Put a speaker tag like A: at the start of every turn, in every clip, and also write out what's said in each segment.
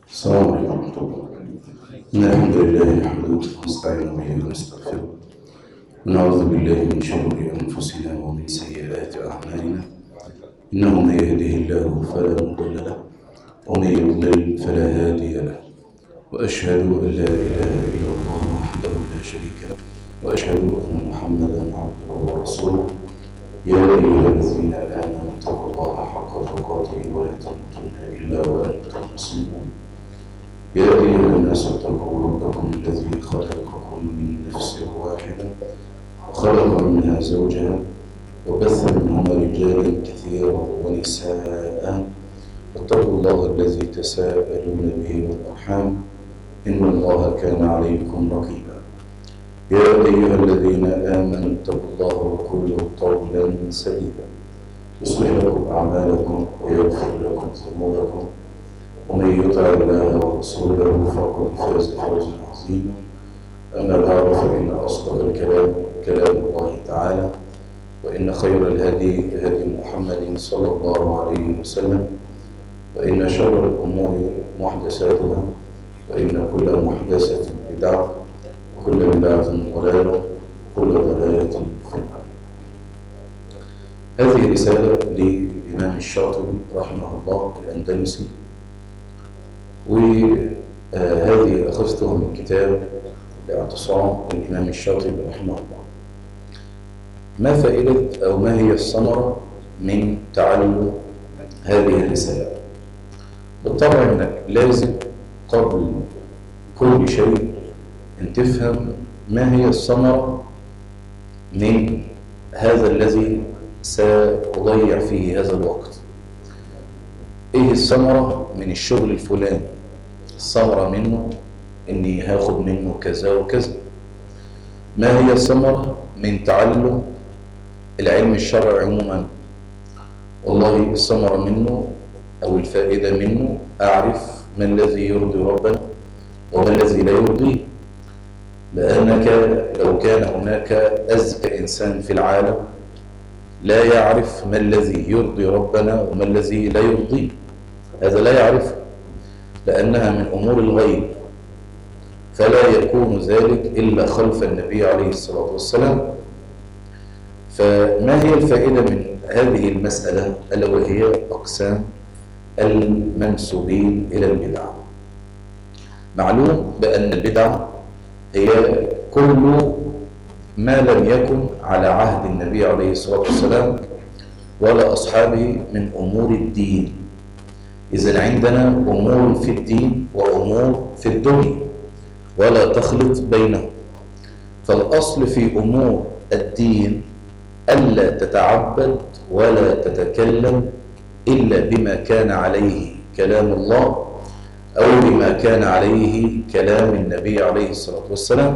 A: السلام عليكم ورحمة الله. إن الحمد لله نحمده ونستعين به ونستغفره ونعوذ بالله من شرور أنفسنا ومن سيئات أعمالنا. إنه من يهده الله فلا مضل له ومن يضلل فلا هادي له، وأشهد أن لا إله إلا الله وحده لا شريك له، وأشهد أن محمدا عبده ورسوله. يا أيها الذين آمنوا اتقوا الله حق تقاته ولا تموتن إلا وأنتم مسلمون. يا أيها الناس اتقوا ربكم الذي خلقكم من نفس واحدة وخلق منها زوجها وبث منهما رجالا كثيرا ونساء، واتقوا الله الذي تساءلون به والأرحام إن الله كان عليكم رقيبا. يا أيها الذين آمنوا اتقوا الله وقولوا قولا سديدا يصلح لكم أعمالكم ويغفر لكم ذنوبكم، ومن يطع الله ورسوله فقد فاز فوزا عظيما. أما بعد، فإن أصدق الكلام كلام الله تعالى، وإن خير الهدي هدي محمد صلى الله عليه وسلم، وإن شر الأمور محدثاتها، وإن كل محدثة بدعة، وكل بدعة ضلالة، وكل ضلالة في النار. هذه رسالة للإمام الشاطبي رحمه الله الأندلسي، وهذه أخذتها من كتاب الاعتصام للإمام الشاطبي رحمه الله. ما فائدة أو ما هي الثمرة من تعلم هذه الرسالة؟ بالطبع أنك لازم قبل كل شيء أن تفهم ما هي الثمرة من هذا الذي سأضيع فيه هذا الوقت. إيه الثمرة من الشغل الفلاني؟ الثمرة منه إني هاخد منه كذا وكذا. ما هي الثمرة من تعلم العلم الشرعي عموما؟ والله الثمرة منه أو الفائدة منه أعرف ما الذي يرضي ربنا وما الذي لا يرضيه. لأنك لو كان هناك أذكى إنسان في العالم لا يعرف ما الذي يرضي ربنا وما الذي لا يرضيه، هذا لا يعرفه لأنها من أمور الغيب، فلا يكون ذلك إلا خلف النبي عليه الصلاة والسلام. فما هي الفائدة من هذه المسألة؟ ألا وهي أقسام المنسوبين إلى البدعة. معلوم بأن البدعة هي كل ما لم يكن على عهد النبي عليه الصلاة والسلام ولا أصحابه من أمور الدين. إذن عندنا أمور في الدين وأمور في الدنيا ولا تخلط بينهم. فالأصل في أمور الدين ألا تتعبد ولا تتكلم إلا بما كان عليه كلام الله أو بما كان عليه كلام النبي عليه الصلاة والسلام.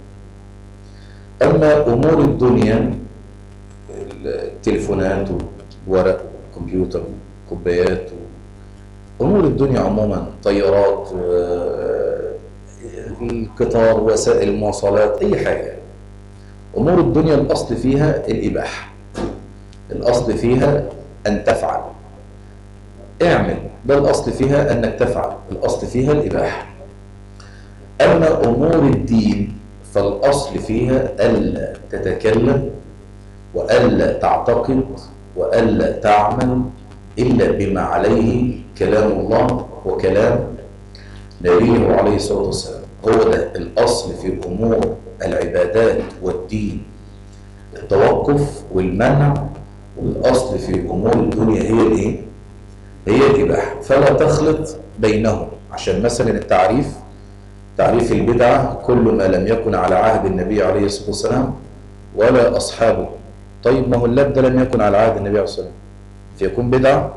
A: أما أمور الدنيا، التليفونات ورق كمبيوتر كوبايات، أمور الدنيا عموما، طيارات، القطار، وسائل المواصلات، أي حاجة، أمور الدنيا الأصل فيها الإباحة، الأصل فيها أن تفعل، اعمل، ده الأصل فيها أنك تفعل، الأصل فيها الإباحة. أما أمور الدين فالأصل فيها ألا تتكلم وألا تعتقد وألا تعمل إلا بما عليه كلام الله وكلام نبيه عليه الصلاة والسلام. هو ده الأصل في أمور العبادات والدين، التوقف والمنع. والأصل في أمور الدنيا هي الإيه؟ هي الإباحة، فلا تخلط بينهم. عشان مثلا تعريف البدعة كل ما لم يكن على عهد النبي عليه الصلاة والسلام ولا أصحابه. طيب ما هو اللاب ده لم يكن على عهد النبي عليه الصلاة والسلام، فيكون بدعة؟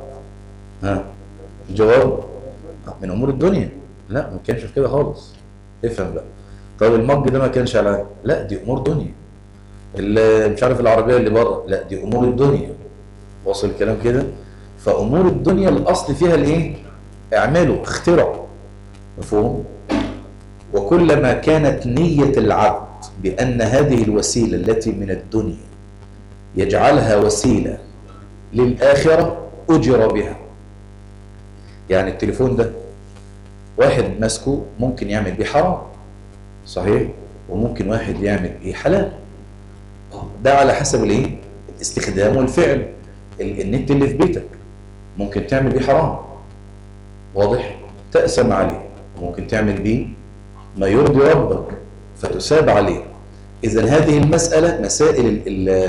A: الجواب من أمور الدنيا. لا، ما كانش في كده خالص. افهم بقى. طيب المج ده ما كانش على عهد، لا دي أمور دنيا. مش عارف العربية اللي بره، لا دي أمور الدنيا. واصل الكلام كده؟ فأمور الدنيا الأصل فيها الإيه؟ اعملوا، اخترعوا. مفهوم؟ وكلما كانت نية العبد بأن هذه الوسيلة التي من الدنيا يجعلها وسيلة للآخرة أجر بها. يعني التليفون ده
B: واحد ماسكه ممكن يعمل بيه حرام، صحيح، وممكن واحد يعمل بيه حلال. ده على حسب الايه؟ الاستخدام والفعل. النت اللي في بيتك ممكن تعمل بيه حرام، واضح، تأسم عليه. ممكن تعمل بيه ما يرضي ربك فتساب عليه. إذن هذه المسألة مسائل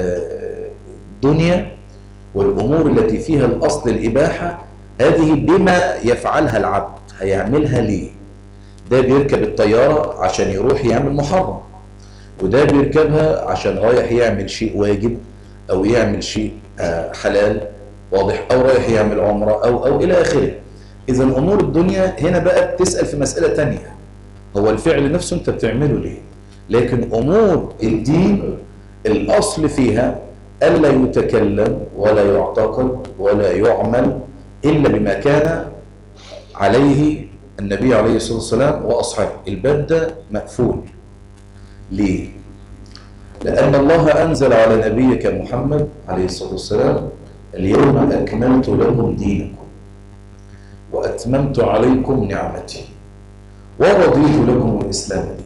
B: الدنيا والأمور التي فيها الأصل الإباحة، هذه بما يفعلها العبد، هيعملها ليه؟ ده بيركب الطيارة عشان يروح يعمل محرم، وده بيركبها عشان رايح يعمل شيء واجب أو يعمل شيء حلال، واضح، أو رايح يعمل عمرة أو إلى آخره. إذن أمور الدنيا هنا بقى بتسأل في مسألة تانية، هو الفعل نفسه أنت بتعمله ليه؟ لكن أمور الدين الأصل فيها ألا يتكلم ولا يعتقد ولا يعمل إلا بما كان عليه النبي عليه الصلاة والسلام وأصحابه. الباب ده مقفول. ليه؟ لأن الله أنزل على نبيك محمد عليه الصلاة والسلام: اليوم أكملت لكم دينكم وأتممت عليكم نعمتي ورضيت لكم الإسلام دينا.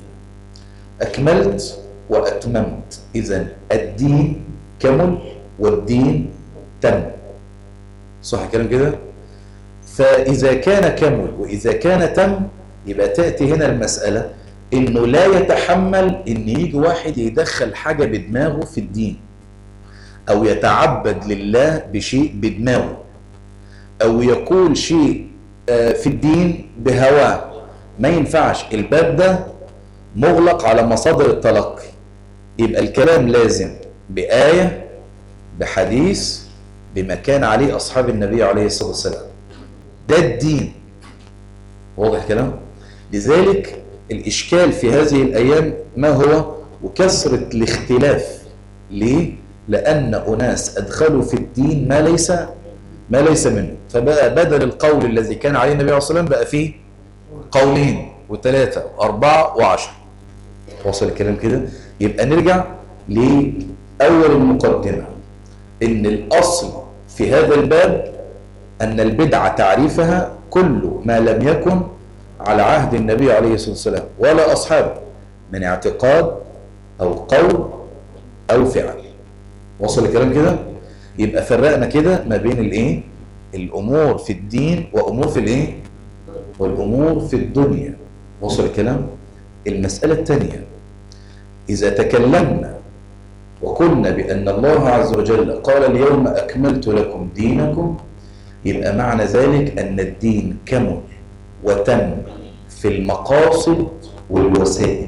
B: أكملت وأتممت، إذن الدين كمل والدين تم، صح الكلام كده؟ فإذا كان كمل وإذا كان تم، يبقى تأتي هنا المسألة إنه لا يتحمل إن يجي واحد يدخل حاجة بدماغه في الدين، أو يتعبد لله بشيء بدماغه، أو يقول شيء في الدين بهواه. ما ينفعش. الباب ده مغلق على مصادر التلقي، يبقى الكلام لازم بآية، بحديث، بما كان عليه أصحاب النبي عليه الصلاة والسلام. ده الدين، واضح كلام؟ لذلك الإشكال في هذه الأيام ما هو؟ وكثرة الاختلاف. ليه؟ لأن أناس أدخلوا في الدين ما ليس منه، فبقى بدل القول الذي كان عليه النبي عليه الصلاة والسلام بقى فيه قولين وثلاثة وأربعة وعشر. وصل الكلام كده؟ يبقى نرجع لأول المقدمة، إن الأصل في هذا الباب أن البدعة تعريفها كل ما لم يكن على عهد النبي عليه الصلاة والسلام ولا أصحابه من اعتقاد أو قول أو فعل. وصل الكلام كده؟ يبقى فرقنا كده ما بين الايه؟ الأمور في الدين وأمور في الايه؟ والأمور في الدنيا. وصل الكلام؟ المسألة الثانية، إذا تكلمنا وقلنا بأن الله عز وجل قال: اليوم أكملت لكم دينكم، يبقى معنى ذلك أن الدين كمل وتم في المقاصد والوسائل.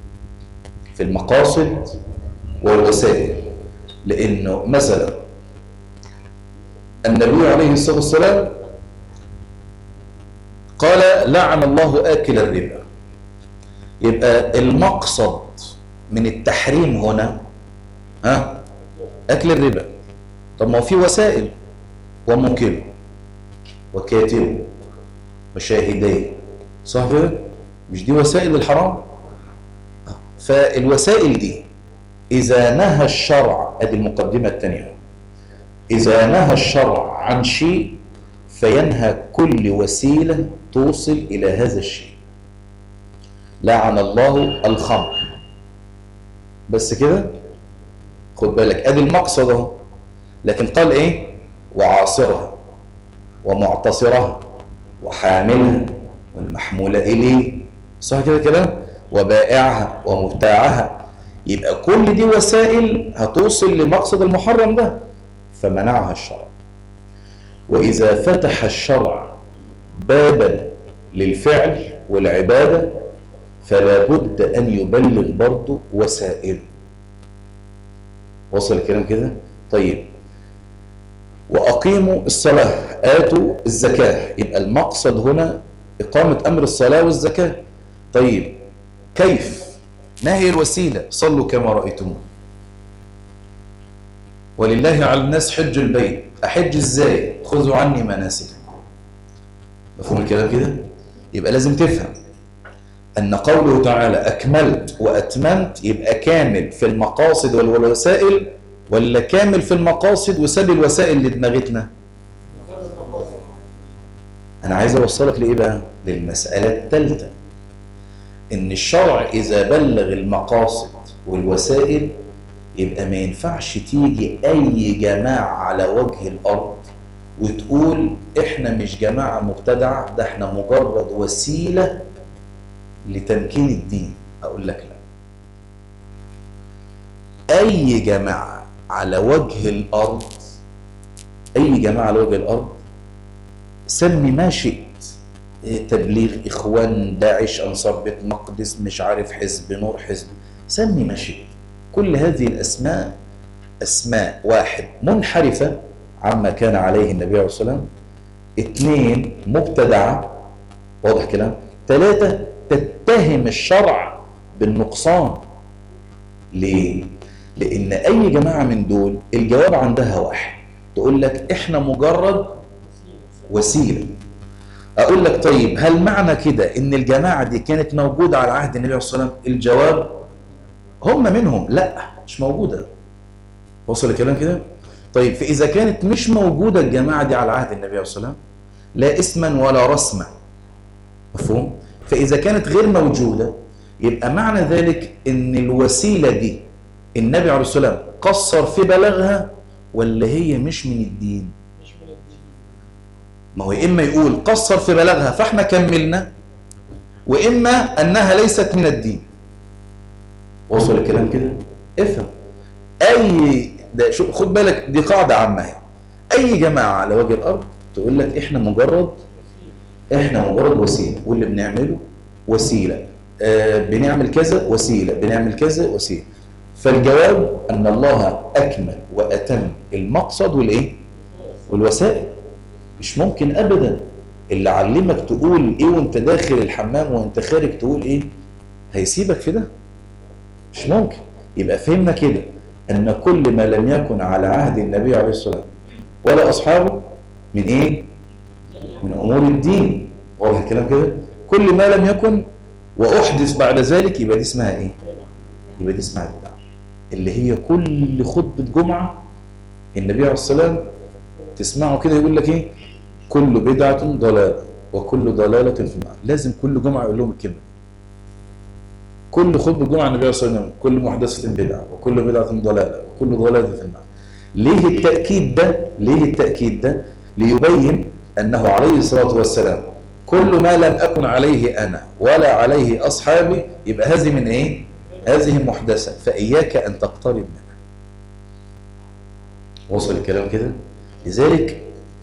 B: في المقاصد والوسائل. لأنه مثلا النبي عليه الصلاة والسلام قال: لعن الله آكل الربا. يبقى المقصد من التحريم هنا أكل الربا. طب ما هو في وسائل، وموكله وكاتبه وشاهدين، صح كده؟ مش دي وسائل الحرام؟ فالوسائل دي إذا نهى الشرع، ادي المقدمة الثانية، إذا نهى الشرع عن شيء فينهى كل وسيلة توصل إلى هذا الشيء. لعن الله الخمر، بس كده؟ خد بالك، ادي المقصد اهو. لكن قال ايه؟ وعاصرها ومعتصرها وحاملها والمحمولة إليه، صح كده كلام؟ وبائعها ومبتاعها. يبقى كل دي وسائل هتوصل لمقصد المحرم ده، فمنعها الشرع. وإذا فتح الشرع بابا للفعل والعبادة فلا بد أن يبلغ برضه وسائل. وصل الكلام كده؟ طيب، وأقيموا الصلاة آتوا الزكاة، يبقى المقصد هنا إقامة أمر الصلاة والزكاة. طيب كيف؟ ما هي الوسيلة؟ صلوا كما رأيتمون. ولله على الناس حج البيت. أحج إزاي؟ خذوا عني مناسككم. مفهوم الكلام كده؟ يبقى لازم تفهم أن قوله تعالى أكملت وأتممت يبقى كامل في المقاصد والوسائل، ولا كامل في المقاصد وساب الوسائل لدماغتنا؟ أنا عايز أوصلك لإيه بقى؟ للمسألة الثالثة، إن الشرع إذا بلغ المقاصد والوسائل يبقى ما ينفعش تيجي أي جماعة على وجه الأرض وتقول إحنا مش جماعة مبتدعة، ده إحنا مجرد وسيلة لتمكين الدين. أقول لك لا، أي جماعة على وجه الأرض، أي جماعة على وجه الأرض سمي ما شئت، تبليغ، إخوان، داعش، أنصار بيت مقدس، مش عارف، حزب نور، حزب، سمي ما شئت، كل هذه الأسماء أسماء واحد منحرفة عما كان عليه النبي عليه الصلاة والسلام، اثنين مبتدعة، واضح كلام، ثلاثة تتهم الشرع بالنقصان. ليه؟ لأن أي جماعة من دول الجواب عندها واحد، تقول لك إحنا مجرد وسيلة. أقول لك طيب هل معنى كده إن الجماعة دي كانت موجودة على عهد النبي عليه الصلاة والسلام؟ الجواب هم منهم لا، مش موجودة. وصل الكلام كده؟ طيب فإذا كانت مش موجودة الجماعة دي على عهد النبي عليه الصلاة والسلام لا اسما ولا رسما، مفهوم؟ فإذا كانت غير موجودة يبقى معنى ذلك إن الوسيلة دي النبي عليه الصلاة والسلام قصر في بلاغها ولا هي مش من الدين؟ ما هو إما يقول قصر في بلاغها فإحنا كملنا، وإما أنها ليست من الدين. وصل الكلام كده؟ افهم. أي ده خد بالك، دي قاعدة عامة يعني. أي جماعة على وجه الأرض تقول لك إحنا مجرد وسيلة، واللي بنعمله وسيلة، بنعمل كذا وسيلة، بنعمل كذا وسيلة. فالجواب أن الله أكمل وأتم المقصد والإيه؟ والوسائل. مش ممكن أبدا اللي علمك تقول إيه وأنت داخل الحمام وأنت خارج تقول إيه هيسيبك في ده؟ مش ممكن. يبقى فهمنا كده أن كل ما لم يكن على عهد النبي عليه الصلاة والسلام ولا أصحابه من إيه؟ من أمور الدين. واضح الكلام كده؟ كل ما لم يكن وأحدث بعد ذلك يبقى دي اسمها إيه؟ يبقى دي اسمها البدعة، اللي هي كل خطبة جمعة النبي عليه الصلاة والسلام تسمعه كده يقول لك إيه؟ كل بدعة ضلالة وكل ضلالة في النار. لازم كل جمعة يقول لهم الكلمة. كل خطبة جمعة النبي عليه الصلاة والسلام كل محدثة بدعة وكل بدعة ضلالة وكل ضلالة في النار. ليه التأكيد ده؟ ليه التأكيد ده؟ ليبين أنه عليه الصلاة والسلام كل ما لم أكن عليه أنا ولا عليه أصحابي يبقى هذه من إيه؟ هذه محدثة، فإياك أن تقترب منها. وصل الكلام كده؟ لذلك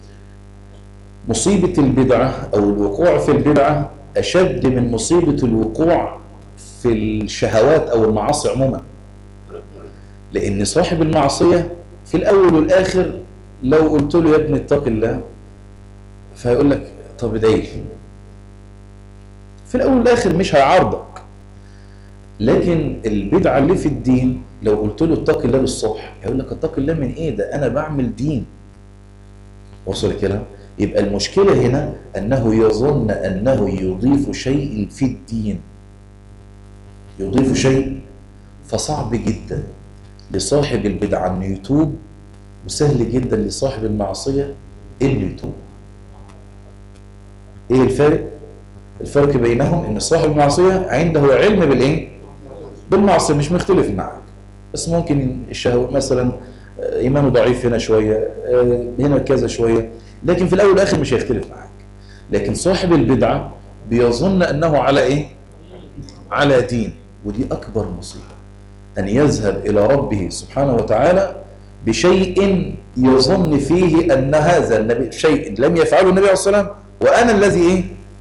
B: مصيبة البدعة أو الوقوع في البدعة أشد من مصيبة الوقوع في الشهوات أو المعاصي عموما. لأن صاحب المعصية في الأول والآخر لو قلت له يا ابني اتق الله فهيقول لك طب ادعي لي. في الأول والآخر مش هيعارضك. لكن البدعة اللي في الدين لو قلت له اتق الله بالصبح هيقول لك اتق الله من ايه؟ ده أنا بعمل دين. وصل الكلام؟ يبقى المشكلة هنا أنه يظن أنه يضيف شيء في الدين، يضيف شيء. فصعب جدا لصاحب البدعة أنه يتوب، وسهل جدا لصاحب المعصية أنه يتوب. إيه الفرق؟ الفرق بينهم أن صاحب المعصية عنده علم بالإيه؟ بالمعصية، مش مختلف معك، بس ممكن الشهوة مثلا إيمانه ضعيف هنا شوية، هنا كذا شوية، لكن في الأول والآخر مش هيختلف معك. لكن صاحب البدعة بيظن أنه على إيه؟ على دين. ودي أكبر مصيبة، أن يذهب إلى ربه سبحانه وتعالى بشيء يظن فيه أن هذا النبي شيء لم يفعله النبي عليه الصلاة والسلام وأنا الذي إيه؟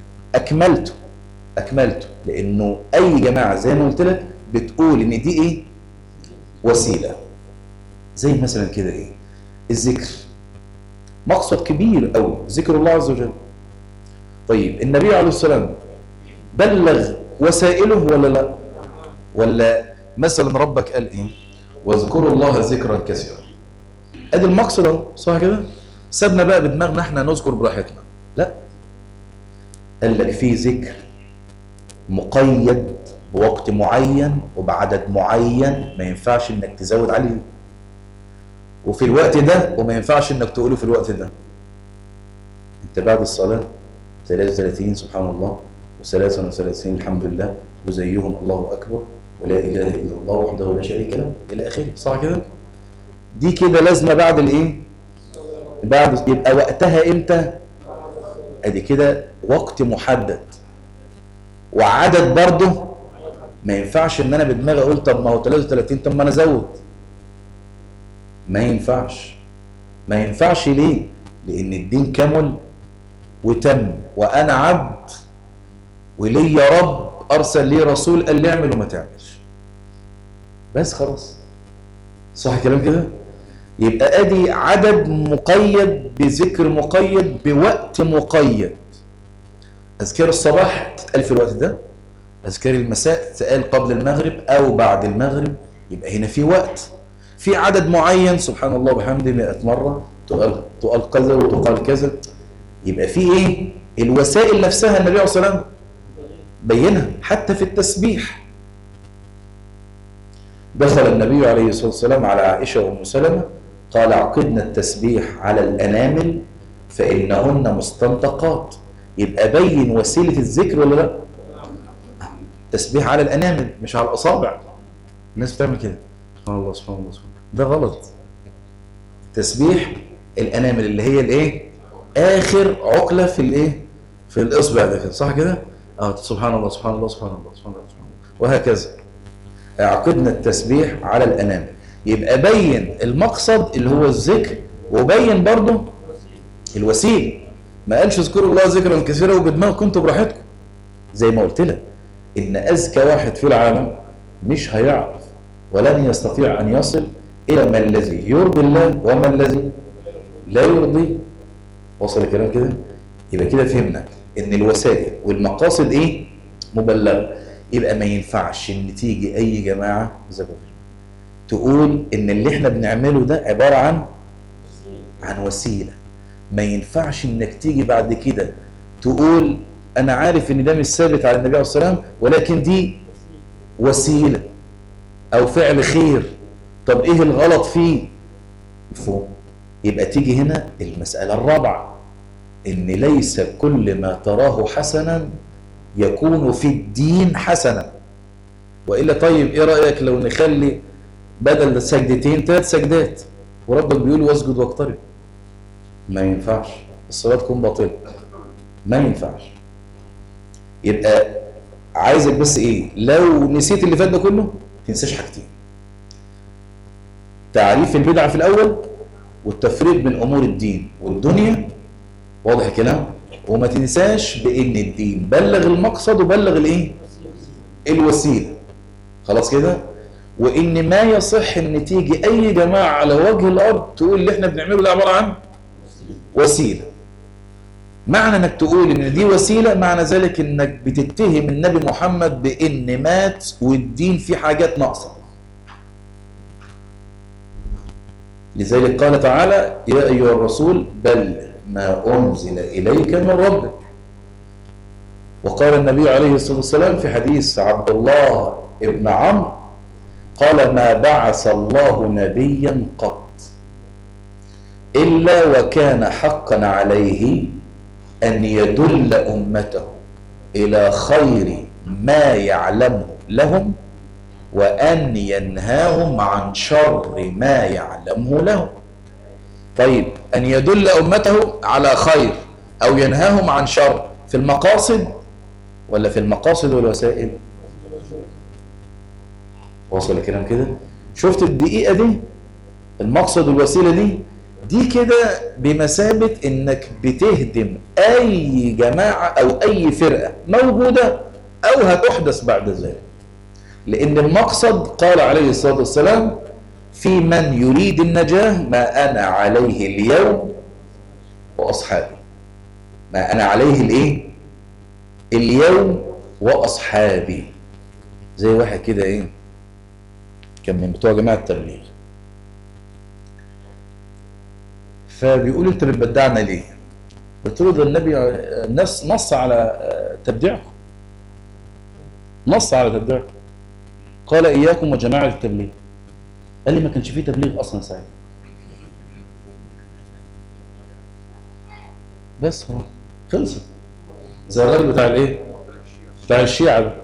B: أكملته. لأنه أي جماعة زي ما قلت لك بتقول إن دي إيه؟ وسيلة. زي مثلا كده إيه؟ الذكر مقصد كبير أوي، ذكر الله عز وجل. طيب النبي عليه الصلاة والسلام بلغ وسائله ولا لا؟ ولا مثلا ربك قال إيه؟ واذكروا الله ذكرا كثيرا. أدي المقصد أهو، صح كده؟ سابنا بقى بدماغنا إحنا نذكر براحتنا. لا، قال لك في ذكر مقيد بوقت معين وبعدد معين ما ينفعش إنك تزود عليه، وفي الوقت ده وما ينفعش إنك تقوله في الوقت ده. أنت بعد الصلاة 33 سبحان الله، و33 الحمد لله، وزيهم الله أكبر، ولا إله إلا الله وحده لا شريك له، إلى آخره. صح كده؟ دي كده لازمة بعد الإيه؟ بعد. يبقى وقتها إمتى؟ أدي كده وقت محدد وعدد برضه. ما ينفعش إن أنا بدماغي أقول طب ما هو 33، طب ما أنا أزود. ما ينفعش. ما ينفعش ليه؟ لأن الدين كمل وتم، وأنا عبد ولي يا رب أرسل لي رسول قال لي اعمل وما تعملش. بس خلاص. صح كلام كده؟ يبقى ادي عدد مقيد بذكر مقيد بوقت مقيد. اذكار الصباح تتقال في الوقت ده، اذكار المساء تتقال قبل المغرب او بعد المغرب. يبقى هنا في وقت، في عدد معين، سبحان الله وبحمده 100 مره تقال كذا وتقال كذا. يبقى في ايه؟ الوسائل نفسها النبي عليه الصلاه والسلام بينها حتى في التسبيح. دخل النبي عليه الصلاه والسلام على عائشه وام سلمة قال عقدنا التسبيح على الأنامل فإنهن مستنطقات. يبقى بين وسيلة الذكر ولا لا؟ تسبيح على الأنامل مش على الأصابع. الناس بتعمل كده سبحان الله سبحان الله سبحان الله، ده غلط. تسبيح الأنامل اللي هي الايه؟ آخر عقلة في الايه؟ في الإصبع ده كده. صح كده؟ سبحان الله سبحان الله سبحان الله سبحان الله سبحان الله، وهكذا. عقدنا التسبيح على الأنامل. يبقى بين المقصد اللي هو الذكر، وبين برضه الوسيله. ما قالش اذكروا الله ذكرا كثيرا وبدماغكم كنتوا براحتكم. زي ما قلت لك ان اذكى واحد في العالم مش هيعرف ولن يستطيع ان يصل الى ما الذي يرضي الله وما الذي لا يرضي. وصل الكلام كده؟ يبقى كده فهمنا ان الوسائل والمقاصد ايه؟ مبلغه. يبقى ما ينفعش ان تيجي اي جماعه تقول ان اللي احنا بنعمله ده عبارة عن وسيلة. ما ينفعش انك تيجي بعد كده تقول انا عارف ان ده مش ثابت على النبي عليه الصلاة والسلام ولكن دي وسيلة او فعل خير، طب ايه الغلط فيه؟ مفهوم؟ يبقى تيجي هنا المسألة الرابعة، ان ليس كل ما تراه حسنا يكون في الدين حسنا. وإلا طيب ايه رأيك لو نخلي بدل سجدتين 3 سجدات وربك بيقول واسجد واقترب؟ ما ينفعش، الصلاة تكون باطلة. ما ينفعش. يبقى عايزك بس ايه؟ لو نسيت اللي فات ده كله ما تنساش حاجتين: تعريف البدعة في الأول، والتفريق بين أمور الدين والدنيا. واضح الكلام؟ وما تنساش بإن الدين بلغ المقصد وبلغ الايه؟ الوسيلة. خلاص كده؟ وإن ما يصح إن تيجي أي جماعة على وجه الأرض تقول اللي إحنا بنعمله ده عبارة عن وسيلة. معنى إنك تقول إن دي وسيلة معنى ذلك إنك بتتهم النبي محمد بإن مات والدين فيه حاجات ناقصة. لذلك قال تعالى: يا أيها الرسول بلغ ما أنزل إليك من ربك. وقال النبي عليه الصلاة والسلام في حديث عبد الله ابن عمرو قال: ما بعث الله نبيا قط إلا وكان حقا عليه أن يدل أمته إلى خير ما يعلمه لهم وأن ينهاهم عن شر ما يعلمه لهم. طيب، أن يدل أمته على خير أو ينهاهم عن شر في المقاصد ولا في المقاصد والوسائل؟ وصل الكلام كده؟ شفت الدقيقة دي؟ المقصد والوسيلة دي كده بمثابة انك بتهدم اي جماعة او اي فرقة موجودة او هتحدث بعد ذلك. لان المقصد قال عليه الصلاة والسلام: في من يريد النجاة ما انا عليه اليوم واصحابي. ما انا عليه الايه؟ اليوم واصحابي. زي واحد كده ايه كان من بتوع جماعة التبليغ، فبيقول: انت بتبدعنا ليه؟ قلت له: ده النبي نص على تبديعكم، نص على تبديعكم، قال: اياكم وجماعة التبليغ. قال لي: ما كانش فيه تبليغ اصلا ساعتها. بس خلاص خلصت. زي الراجل بتاع الايه؟ بتاع الشيعة ده.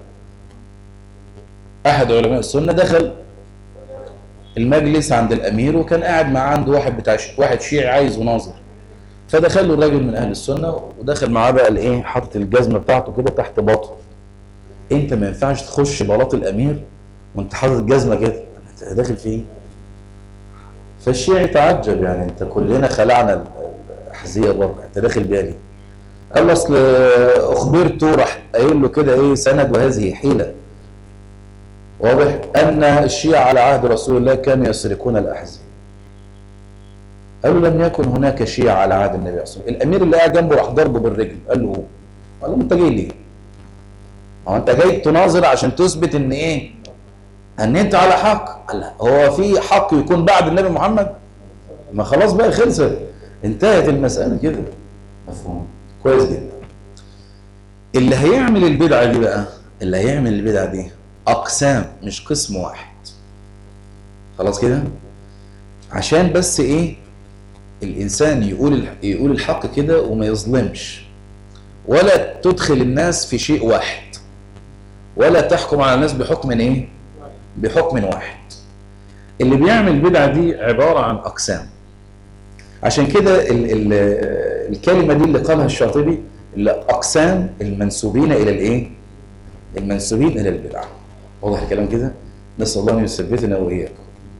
B: احد علماء السنة دخل المجلس عند الامير، وكان قاعد مع عنده واحد شيعي عايز يناظر، فدخل له الراجل من اهل السنة ودخل معاه بقى الايه، حاطط الجزمة بتاعته كده تحت باطه. انت ما ينفعش تخش بلاط الامير وانت حاطط الجزمة كده، انت داخل في ايه؟ فالشيعي تعجب، يعني انت كلنا خلعنا الاحذية الرابعة، انت داخل بيها ليه؟ قال له اصل اخبرته، راح قايل له كده ايه سند وهذه حيلة. واضح ان الشيعة على عهد رسول الله كانوا يسرقون الاحذية. قالوا لم يكن هناك شيعة على عهد النبي صلى الله عليه وسلم. الامير اللي قاعد جنبه راح ضربه بالرجل، قال له هو. قال له انت جاي ليه؟ هو انت جاي تناظر عشان تثبت ان ايه؟ ان انت على حق. قال لا، هو في حق يكون بعد النبي محمد؟ ما خلاص بقى خلصت، انتهت المسألة كده. مفهوم كويس جدا. اللي هيعمل البدعة دي بقى، اللي هيعمل البدعة دي أقسام مش قسم واحد. خلاص كده، عشان بس إيه الإنسان يقول الحق كده وما يظلمش، ولا تدخل الناس في شيء واحد، ولا تحكم على الناس بحكم إيه؟ بحكم واحد. اللي بيعمل البدعة دي عبارة عن أقسام. عشان كده الكلمة دي اللي قالها الشاطبي، أقسام المنسوبين إلى الإيه؟ المنسوبين إلى البدعة. واضح الكلام كده؟ نسأل الله أن يثبتنا وإياكم.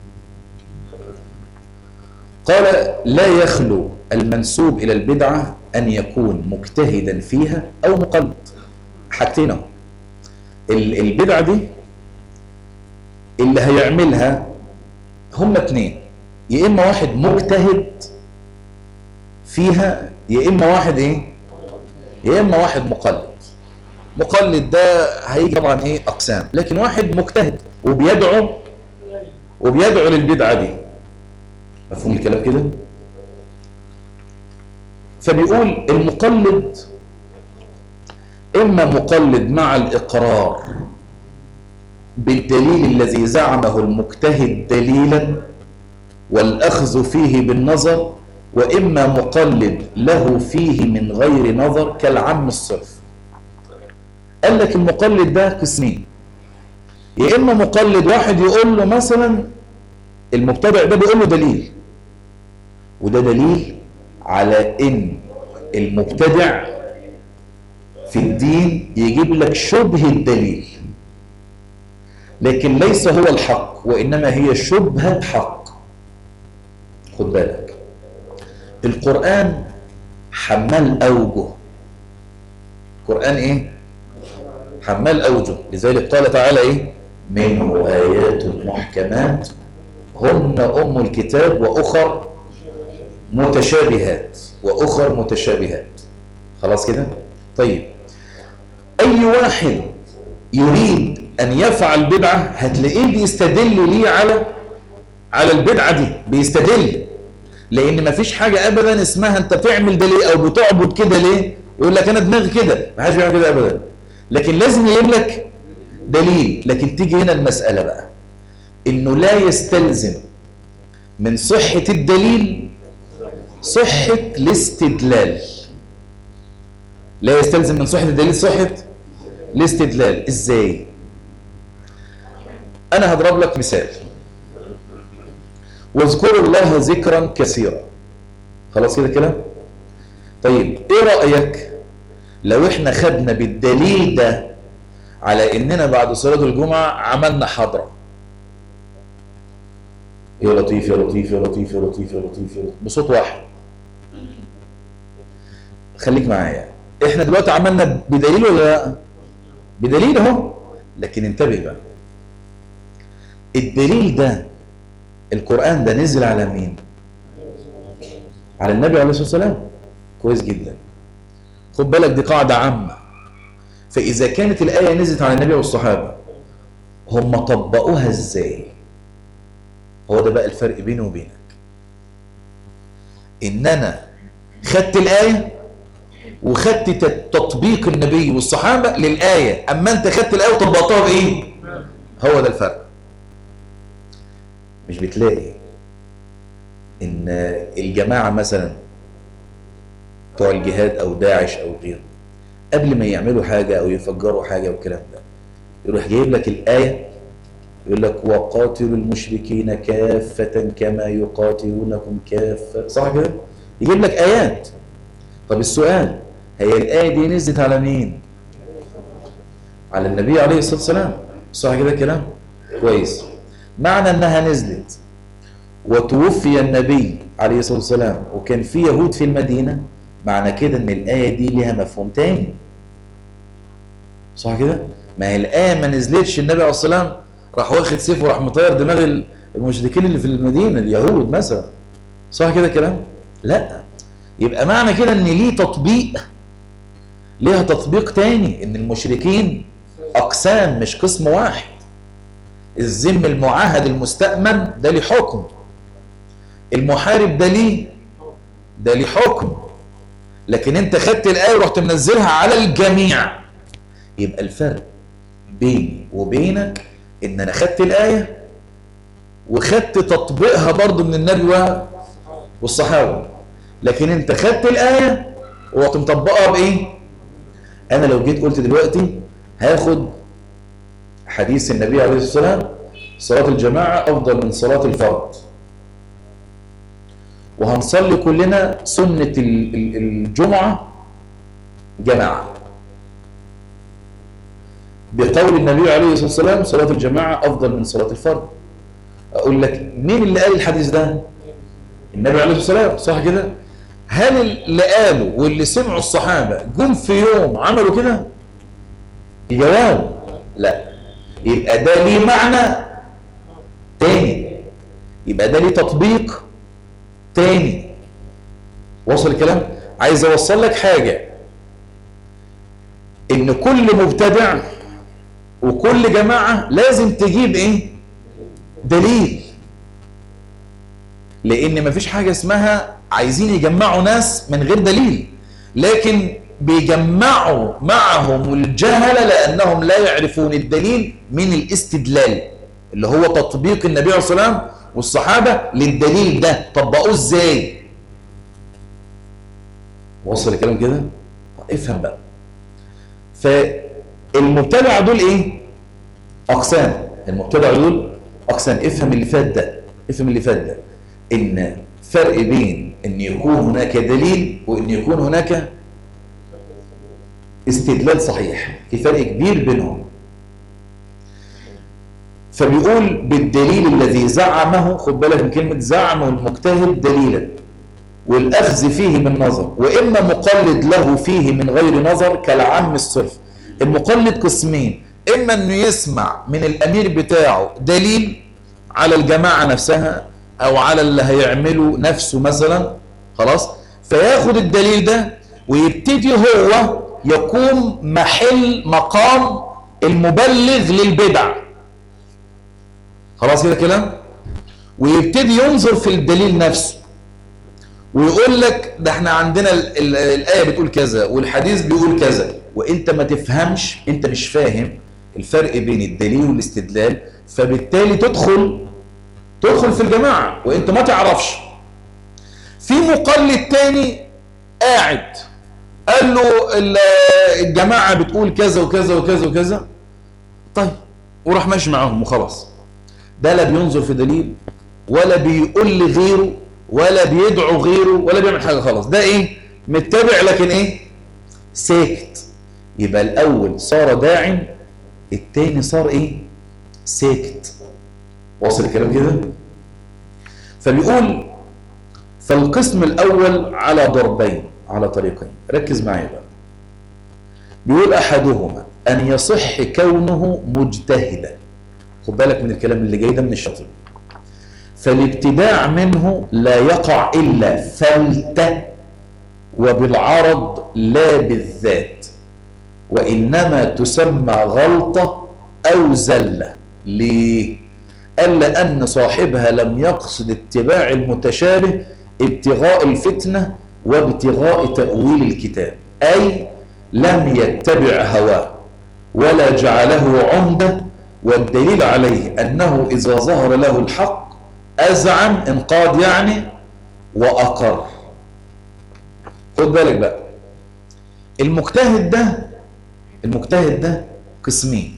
B: قال لا يخلو المنسوب إلى البدعة أن يكون مجتهدا فيها أو مقلد. حاجتين اهو. البدعة دي اللي هيعملها هم اتنين، يا إما واحد مجتهد فيها، يا إما واحد إيه؟ يا إما واحد مقلد. مقلد ده هيجي طبعا إيه؟ أقسام. لكن واحد مجتهد وبيدعو للبدعة دي. مفهوم الكلام كده؟ فبيقول المقلد إما مقلد مع الإقرار بالدليل الذي زعمه المجتهد دليلا والأخذ فيه بالنظر، وإما مقلد له فيه من غير نظر كالعم الصرف. قال لك المقلد ده قسمين، يا إما مقلد واحد يقول له مثلا المبتدع ده بيقول له دليل، وده دليل على إن المبتدع في الدين يجيب لك شبه الدليل، لكن ليس هو الحق، وإنما هي شبهة حق. خد بالك، القرآن حمال أوجه. القرآن إيه؟ حمال أوجه. لذلك قال تعالى إيه؟ منه آيات محكمات هن أم الكتاب وأخر متشابهات. خلاص كده؟ طيب، أي واحد يريد أن يفعل بدعة هتلاقيه بيستدل ليه على البدعة دي، بيستدل، لأن مفيش حاجة أبدا اسمها أنت بتعمل ده ليه أو بتعبد كده ليه، يقول لك أنا دماغي كده، ما حدش بيعمل كده أبدا، لكن لازم يجيب لك دليل. لكن تيجي هنا المسألة بقى، إنه لا يستلزم من صحة الدليل صحة الاستدلال. لا يستلزم من صحة الدليل صحة الاستدلال. إزاي؟ أنا هضرب لك مثال. واذكروا الله ذكرا كثيرا. خلاص كده كلام؟ طيب ايه رأيك لو احنا خدنا بالدليل ده على اننا بعد صلاة الجمعة عملنا حضرة؟ يا لطيف يا لطيف يا لطيف يا لطيف يا لطيف يا لطيف بصوت واحد. خليك معايا، احنا دلوقتي عملنا بدليل ولا لا؟ بدليل اهو. لكن انتبه بقى، الدليل ده القرآن ده نزل على مين؟ على النبي عليه الصلاة والسلام. كويس جدا. خد بالك دي قاعدة عامة. فإذا كانت الآية نزلت على النبي والصحابة، هم طبقوها ازاي؟ هو ده بقى الفرق بيني وبينك. إن أنا خدت الآية وخدت تطبيق النبي والصحابة للآية، أما أنت خدت الآية وطبقتها بإيه؟ هو ده الفرق. مش بتلاقي إن الجماعة مثلا بتوع الجهاد أو داعش أو غيره قبل ما يعملوا حاجة أو يفجروا حاجة والكلام ده، يروح جايب لك الآية يقول لك وقاتلوا المشركين كافة كما يقاتلونكم كافة، صح كده؟ يجيب لك آيات. طب السؤال، هي الآية دي نزلت على مين؟ على النبي عليه الصلاة والسلام، صح كده كلام؟ كويس. معنى أنها نزلت وتوفي النبي عليه الصلاة والسلام وكان في يهود في المدينة، معنى كده أن الآية دي لها مفهوم تاني، صح كده؟ ما هي الآية ما نزلتش النبي عليه الصلاة والسلام راح واخد سيف وراح مطير دماغ المشركين اللي في المدينة اليهود مثلا، صح كده كلام؟ لا، يبقى معنى كده ان ليه تطبيق، ليها تطبيق تاني، ان المشركين اقسام مش قسم واحد. الذم المعاهد المستأمن ده ليه حكم، المحارب ده ليه حكم، لكن انت خدت الآية ورحت منزلها على الجميع. يبقى الفرق بيني وبينك ان انا خدت الآية وخدت تطبيقها برضو من النبي والصحابة، لكن انت خدت الآية ورحت مطبقها بإيه؟ انا لو جيت قلت دلوقتي هاخد حديث النبي عليه الصلاة والسلام صلاة الجماعة افضل من صلاة الفرد، وهنصلي كلنا سنة الجمعة جماعة بقول النبي عليه الصلاة والسلام صلاة الجماعة أفضل من صلاة الفرد. أقول لك مين اللي قال الحديث ده؟ النبي عليه الصلاة والسلام، صح كده؟ هل اللي قالوا واللي سمعوا الصحابة جم في يوم عملوا كده؟ الجواب لا. يبقى ده ليه معنى تاني، يبقى ده ليه تطبيق تاني. وصل الكلام؟ عايز أوصل لك حاجة، إن كل مبتدع وكل جماعة لازم تجيب ايه؟ دليل. لان مفيش حاجة اسمها عايزين يجمعوا ناس من غير دليل، لكن بيجمعوا معهم الجهل لانهم لا يعرفون الدليل من الاستدلال، اللي هو تطبيق النبي عليه الصلاة والسلام والصحابة للدليل ده. طبقوه ازاي؟ وصل الكلام كده؟ افهم بقى. المبتدع دول ايه؟ اقسام. المبتدع دول اقسام. افهم اللي فات ده، افهم اللي فات ده، ان فرق بين ان يكون هناك دليل وان يكون هناك استدلال صحيح، في فرق كبير بينهم. فبيقول بالدليل الذي زعمه، خد بالك من كلمة زعمه المجتهد دليلا، والاخذ فيه من نظر، واما مقلد له فيه من غير نظر كالعام الصرف. المقلد قسمين، اما انه يسمع من الامير بتاعه دليل على الجماعة نفسها او على اللي هيعمله نفسه مثلا، خلاص، فياخد الدليل ده ويبتدي هو يقوم محل مقام المبلغ للبدع، خلاص كده كلام، ويبتدي ينظر في الدليل نفسه ويقول لك ده احنا عندنا الآية بتقول كذا والحديث بيقول كذا، وانت ما تفهمش، انت مش فاهم الفرق بين الدليل والاستدلال، فبالتالي تدخل في الجماعة وانت ما تعرفش. في مقلد تاني قاعد قال له الجماعة بتقول كذا وكذا وكذا وكذا، طيب، وراح ماشي معاهم وخلاص. ده لا بينظر في دليل ولا بيقول لغيره ولا بيدعو غيره ولا بيعمل حاجة خلاص. ده ايه؟ متبع لكن ايه؟ ساكت. يبقى الاول صار داع، التاني صار ايه؟ ساكت. واصل الكلام كده؟ فبيقول فالقسم الاول على ضربين، على طريقين، ركز معايا بقى. بيقول احدهما ان يصح كونه مجتهدا، خد بالك من الكلام اللي جاي ده من الشاطر، فالابتداع منه لا يقع إلا فلتة وبالعرض لا بالذات، وإنما تسمى غلطة أو زلة. ليه؟ قال لأن صاحبها لم يقصد اتباع المتشابه ابتغاء الفتنة وابتغاء تأويل الكتاب، أي لم يتبع هواه ولا جعله عمدة، والدليل عليه أنه إذا ظهر له الحق أزعم، انقاد يعني، وأقر. خد بالك بقى، المجتهد ده قسمين: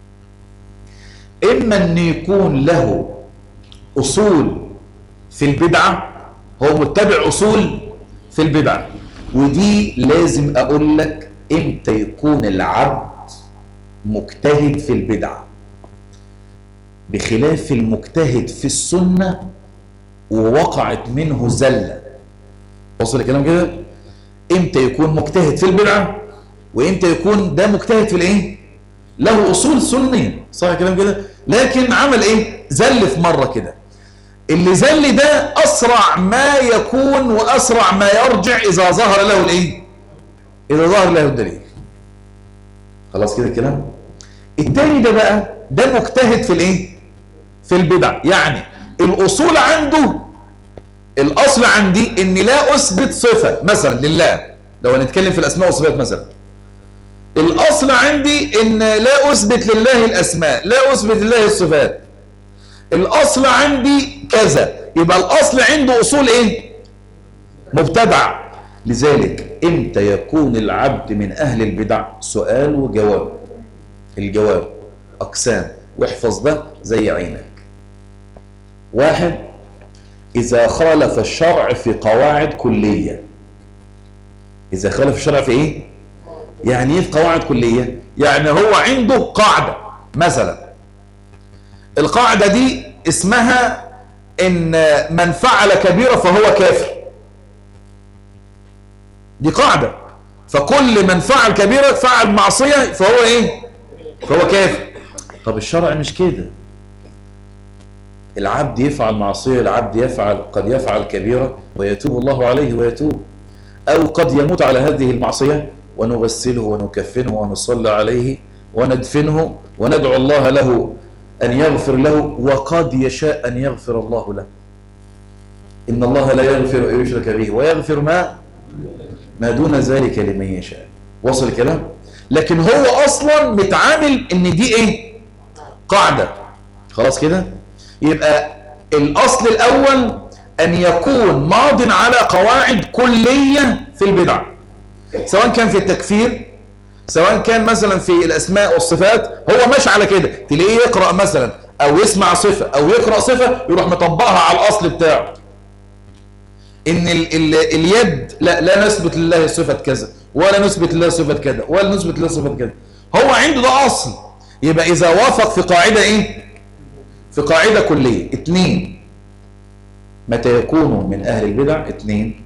B: إما أن يكون له أصول في البدعة، هو متبع أصول في البدعة، ودي لازم أقول لك إمتى يكون العبد مجتهد في البدعة، بخلاف المجتهد في السنة ووقعت منه زلة. وصل الكلام كده؟ إمتى يكون مجتهد في البدعة، وإمتى يكون ده مجتهد في الإيه؟ له أصول سنية، صح الكلام كده؟ لكن عمل إيه؟ زل في مرة كده. اللي زل ده أسرع ما يكون وأسرع ما يرجع إذا ظهر له الإيه؟ إذا ظهر له الدليل. خلاص كده الكلام؟ التاني ده بقى ده مجتهد في الإيه؟ في البدع. يعني الأصول عنده، الأصل عندي إني لا أثبت صفة مثلا لله، لو هنتكلم في الأسماء والصفات مثلا، الأصل عندي إن لا أثبت لله الأسماء، لا أثبت لله الصفات، الأصل عندي كذا. يبقى الأصل عنده أصول إيه؟ مبتدع. لذلك إمتى يكون العبد من أهل البدع؟ سؤال وجواب. الجواب أقسام، واحفظ ده زي عينك. واحد: إذا خالف الشرع في قواعد كلية. إذا خالف الشرع في إيه؟ يعني إيه في قواعد كلية؟ يعني هو عنده قاعدة مثلا، القاعدة دي اسمها إن من فعل كبيرة فهو كافر. دي قاعدة، فكل من فعل كبيرة فعل معصية فهو إيه؟ فهو كافر. طب الشرع مش كده. العبد يفعل معصية، العبد قد يفعل كبيرة ويتوب الله عليه ويتوب، أو قد يموت على هذه المعصية ونغسله ونكفنه ونصلي عليه وندفنه وندعو الله له أن يغفر له، وقد يشاء أن يغفر الله له. إن الله لا يغفر أن يشرك به ويغفر ما دون ذلك لمن يشاء. وصل الكلام؟ لكن هو أصلا متعامل إن دي إيه؟ قاعدة. خلاص كده؟ يبقى الأصل الأول أن يكون ماض على قواعد كلية في البدع، سواء كان في التكفير، سواء كان مثلا في الأسماء والصفات. هو ماشي على كده، تلاقيه يقرأ مثلا أو يسمع صفة أو يقرأ صفة يروح مطبقها على الأصل بتاعه. إن اليد لا نثبت لله صفة كذا، ولا نثبت لله صفة كذا، ولا نثبت لله صفة كذا. هو عنده ده أصل. يبقى إذا وافق في قاعدة إيه؟ في قاعدة كلية. اتنين: متى يكون من أهل البدع؟ اتنين: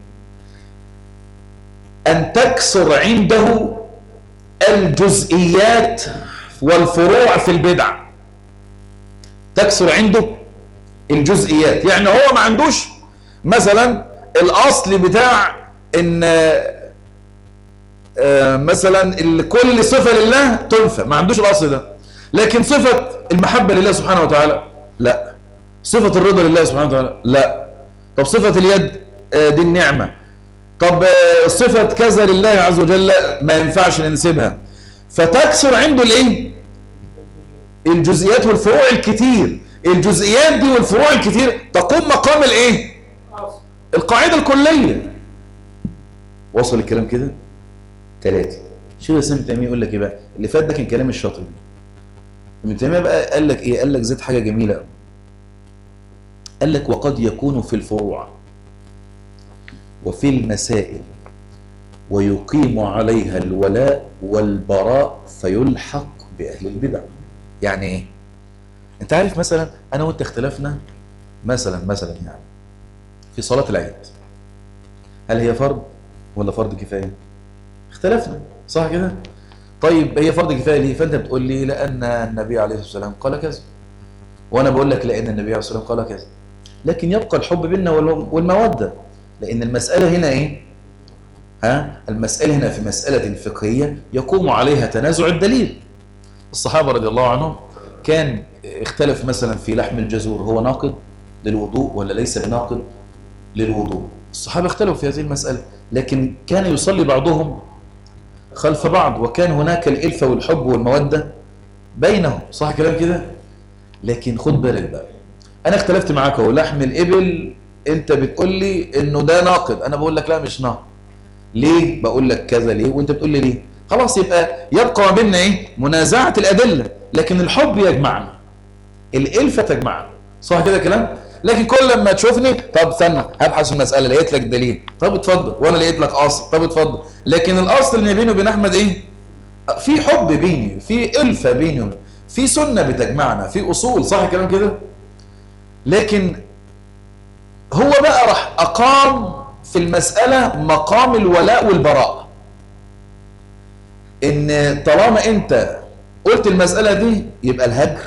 B: أن تكثر عنده الجزئيات والفروع في البدع. تكثر عنده الجزئيات، يعني هو ما عندوش مثلا الأصل بتاع إن مثلا كل صفة لله تنفى، ما عندوش الأصل ده. لكن صفة المحبة لله سبحانه وتعالى لا، صفة الرضا لله سبحانه وتعالى لا. طب صفة اليد دي النعمة، طب صفة كذا لله عز وجل ما ينفعش ننسبها. فتكثر عنده الايه؟ الجزئيات والفروع الكتير. الجزئيات دي والفروع الكتير تقوم مقام الايه؟ القاعدة الكلية. وصل الكلام كده؟ 3. شيخ الإسلام ابن تيمية يقول لك ايه بقى؟ اللي فات ده كان كلام الشاطبي. ابن تيمية بقى قال لك ايه؟ قال لك زاد حاجة جميلة قوي. قال لك: وقد يكون في الفروع وفي المسائل ويقيم عليها الولاء والبراء فيلحق بأهل البدع. يعني ايه؟ انت عارف مثلا انا وانت اختلفنا مثلا يعني في صلاة العيد، هل هي فرض ولا فرض كفاية؟ اختلفنا، صح كده؟ طيب هي فرض كفاية ليه؟ فانت بتقول لي لأن النبي عليه الصلاة والسلام قال كذا، وانا بقول لك لأن النبي عليه الصلاة والسلام قال كذا. لكن يبقى الحب بيننا والمودة، لأن المسألة هنا ايه؟ المسألة هنا في مسألة فقهية يقوم عليها تنازع الدليل. الصحابة رضي الله عنهم كان اختلف مثلا في لحم الجزور، هو ناقض للوضوء ولا ليس بناقض للوضوء؟ الصحابة اختلفوا في هذه المسألة، لكن كان يصلي بعضهم خلف بعض، وكان هناك الإلفة والحب والمودة بينهم، صح كلام كده؟ لكن خد بالك بقى، أنا اختلفت معاك اهو، لحم الإبل أنت بتقول لي إنه ده ناقض، أنا بقول لك لا مش ناقض. ليه بقول لك كذا ليه وانت بتقول لي ليه. خلاص يبقى ما بيننا ايه؟ منازعه الادله، لكن الحب يجمعنا، الالفه تجمعنا، صح كده كلام؟ لكن كل لما تشوفني طب استنى هبحث المساله لقيت لك دليل، طب اتفضل، وانا لقيت لك اصل، طب اتفضل. لكن الاصل اللي بيني وبين احمد ايه؟ في حب بيني، في الفه بيني، في سنه بتجمعنا، في اصول، صح كلام كده؟ لكن هو بقى راح اقام في المساله مقام الولاء والبراء، ان طالما انت قلت المساله دي يبقى الهجر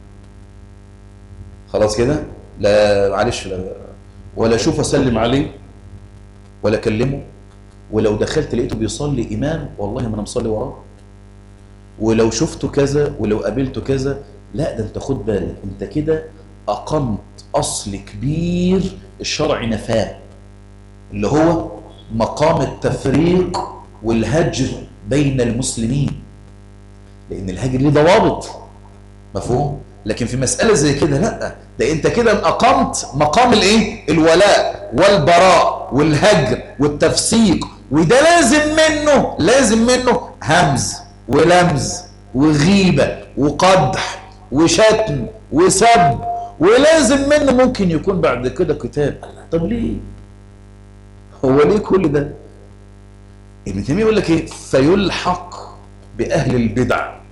B: خلاص كده، لا معلش، لا ولا اشوف اسلم عليه ولا اكلمه، ولو دخلت لقيته بيصلي امام والله ما انا مصلي وراه، ولو شفته كذا ولو قابلته كذا، لا ده انت خد بالك، انت كده اقمت اصل كبير الشرع نفاه، اللي هو مقام التفريق والهجر بين المسلمين، لان الهجر ليه ضوابط، مفهوم؟ لكن في مسألة زي كده لا، ده انت كده اقمت مقام الايه؟ الولاء والبراء والهجر والتفسيق، وده لازم منه همز ولمز وغيبة وقدح وشتم وسب، ولازم منه ممكن يكون بعد كده كتاب. طب ليه؟ هو ليه كل ده؟ ابن تيمية يقول لك ايه؟ فيلحق بأهل البدع.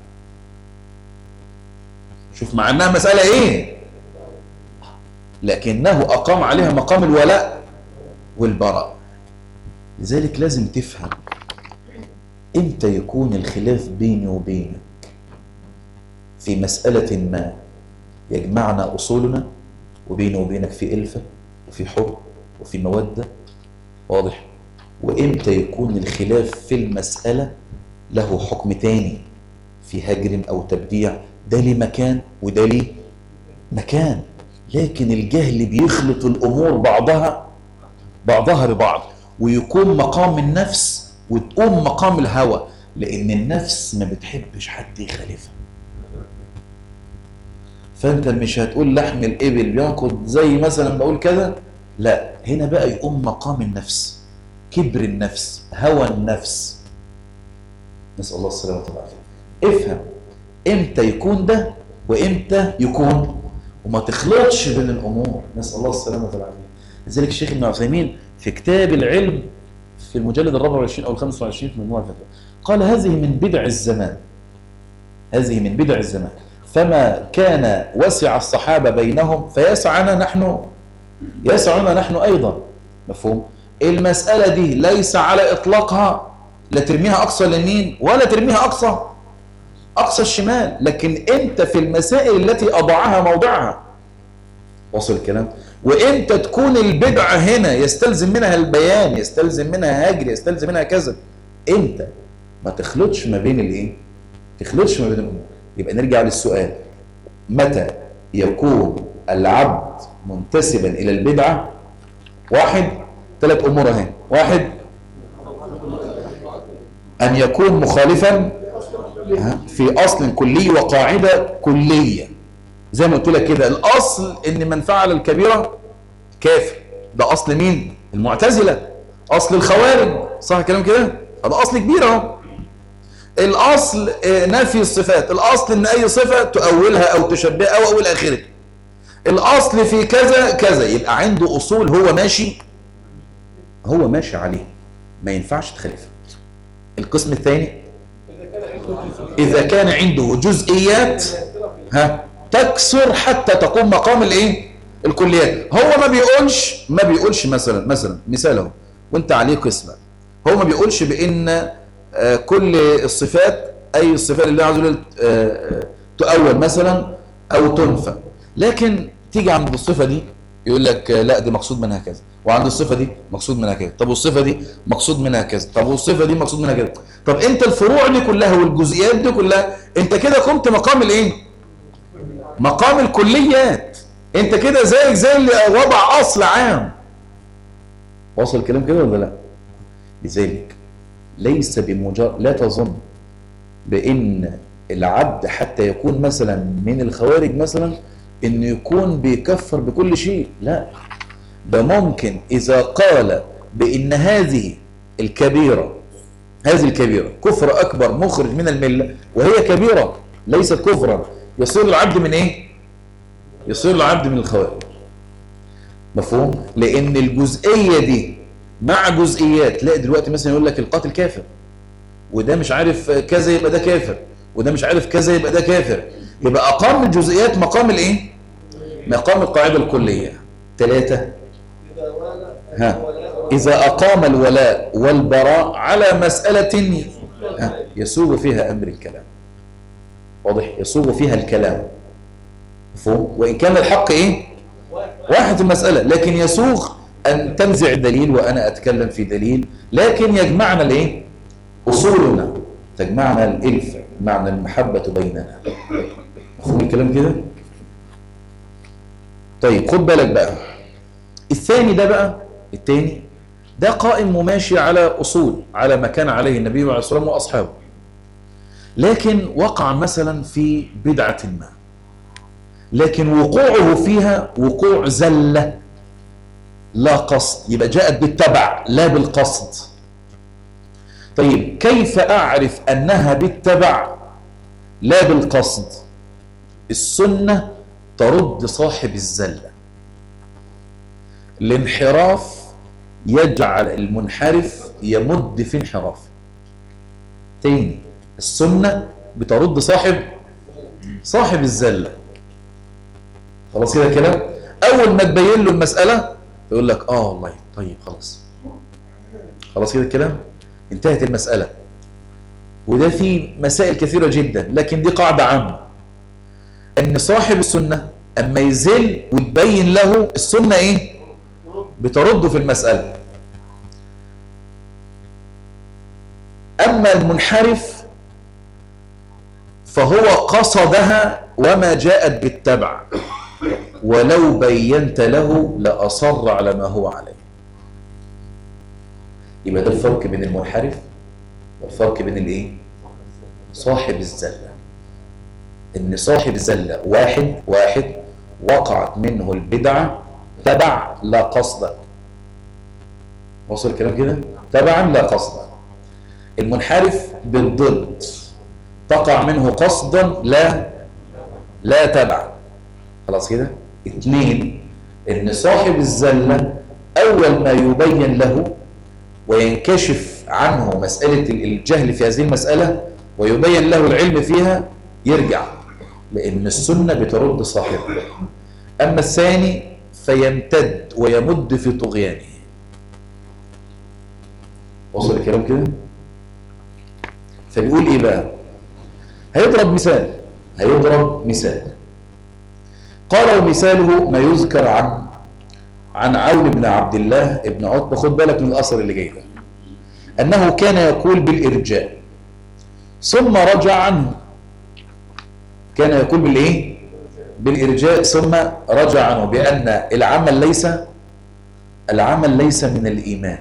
B: شوف مع انها مسألة ايه؟ لكنه اقام عليها مقام الولاء والبراء. لذلك لازم تفهم امتى يكون الخلاف بيني وبينك في مسألة ما يجمعنا أصولنا، وبيني وبينك في ألفة وفي حب وفي مودة، واضح؟ وإمتى يكون الخلاف في المسألة له حكم تاني في هجر أو تبديع، ده ليه مكان وده ليه مكان. لكن الجهل بيخلط الأمور بعضها ببعض، ويكون مقام النفس وتقوم مقام الهوى، لأن النفس ما بتحبش حد يخالفها. فأنت مش هتقول لحم الإبل بياخد زي مثلا بقول كذا، لا، هنا بقى يقوم مقام النفس، كبر النفس، هوى النفس، نسأل الله السلامة والعافية. افهم امتى يكون ده وامتى يكون، وما تخلطش بين الأمور، نسأل الله السلامة والعافية. لذلك الشيخ ابن عثيمين في كتاب العلم في المجلد 24 أو 25 في مجموعة الفتاوى قال هذه من بدع الزمان، هذه من بدع الزمان، فما كان وسع الصحابة بينهم فيسعنا نحن أيضا، مفهوم؟ المسألة دي ليس على إطلاقها لا ترميها أقصى اليمين ولا ترميها أقصى الشمال، لكن أنت في المسائل التي أضعها موضعها، وصل الكلام؟ وإمتى تكون البدعة هنا يستلزم منها البيان، يستلزم منها هجر، يستلزم منها كذا، أنت ما تخلطش ما بين الإيه؟ تخلطش ما بين الأمور. يبقى نرجع للسؤال، متى يكون العبد منتسبا إلى البدعة؟ واحد، 3 أمور اهي. واحد، أن يكون مخالفا في أصل كلي وقاعدة كلية، زي ما قلت لك كده، الأصل إن من فعل الكبيرة كافر، ده أصل مين؟ المعتزلة، أصل الخوارج، صح الكلام كده؟ هذا أصل كبير اهو. الأصل نفي الصفات، الأصل إن أي صفة تؤولها أو تشبهها أو إلى آخره. الأصل في كذا كذا، يبقى عنده أصول هو ماشي عليه، ما ينفعش تخالفها. القسم الثاني، إذا كان عنده جزئيات تكسر حتى تقوم مقام الايه؟ الكليات. هو ما بيقولش مثلا مثاله وانت عليه قسمة، هو ما بيقولش بان كل الصفات، اي الصفات اللي عز وجل تؤول مثلا او تنفى، لكن تيجي عند الصفة دي يقول لك لا دي مقصود منها كذا، وعند الصفة دي مقصود منها كذا، طب والصفة دي مقصود منها كذا، طب والصفة دي مقصود منها كذا. طب انت الفروع دي كلها والجزئيات دي كلها انت كده قمت مقام الايه؟ مقام الكليات. انت كده زي اللي وضع اصل عام. واصل الكلام كده ولا لا؟ لذلك ليس بمجرد، لا تظن بان العبد حتى يكون مثلا من الخوارج مثلا انه يكون بيكفر بكل شيء، لا، ده ممكن اذا قال بان هذه الكبيرة، هذه الكبيرة كفر أكبر مخرج من الملة، وهي كبيرة ليست كفرا، يصير العبد من إيه؟ يصير العبد من الخوارج. مفهوم؟ لأن الجزئية دي مع جزئيات، تلاقي دلوقتي مثلا يقول لك القاتل كافر، وده مش عارف كذا يبقى ده كافر، وده مش عارف كذا يبقى ده كافر، يبقى أقام الجزئيات مقام الإيه؟ مقام القاعدة الكلية. 3 إذا أقام الولاء والبراء على مسألة يسوغ فيها أمر الكلام. واضح؟ يسوغ فيها الكلام. مفهوم؟ وإن كان الحق إيه؟ واحد في المسألة، لكن يسوغ أن تنزع دليل وأنا أتكلم في دليل، لكن يجمعنا الإيه؟ أصولنا، تجمعنا الإلفة، معنى المحبة بيننا. مفهوم الكلام كده؟ طيب خد بالك بقى، الثاني ده بقى، الثاني ده قائم وماشي على أصول، على ما كان عليه النبي عليه الصلاة والسلام وأصحابه، لكن وقع مثلا في بدعة ما، لكن وقوعه فيها وقوع زلة لا قصد، يبقى جاءت بالتبع لا بالقصد. طيب كيف أعرف أنها بالتبع لا بالقصد؟ السنة ترد صاحب الزلة. الانحراف يجعل المنحرف يمد في انحراف. تاني، السنة بترد صاحب الزلة. خلاص كده كلام. أول ما تبين له المسألة يقول لك والله طيب خلاص كده الكلام، انتهت المسألة. وده في مسائل كثيرة جدا، لكن دي قاعدة عامة، ان صاحب السنة اما يزل وتبين له السنة ايه؟ بترده في المسألة. اما المنحرف فهو قصدها وما جاءت بالتبع، ولو بينت له لأصر على ما هو عليه. يبقى ده الفرق بين المنحرف والفرق بين الايه؟ صاحب الزلة. ان صاحب الزلة واحد وقعت منه البدعة تبع لا قصدا. وصل الكلام كده؟ تبعا لا قصدا. المنحرف بالضد، تقع منه قصدا لا تبعا. خلاص كده؟ 2، ان صاحب الزلة اول ما يبين له وينكشف عنه مسألة الجهل في هذه المسألة ويبين له العلم فيها يرجع، لأن السنة بترد صاحبه. أما الثاني فيمتد ويمد في طغيانه. وصل الكلام كده؟ فبيقول إيه بقى؟ هيضرب مثال. قال ومثاله ما يذكر عن عون بن عبد الله بن عتبة. خد بالك من الأثر اللي جاي ده، أنه كان يقول بالإرجاء ثم رجع عنه. كان يقول بالإيه؟ بالإرجاء ثم رجع عنه، بأن العمل ليس من الإيمان.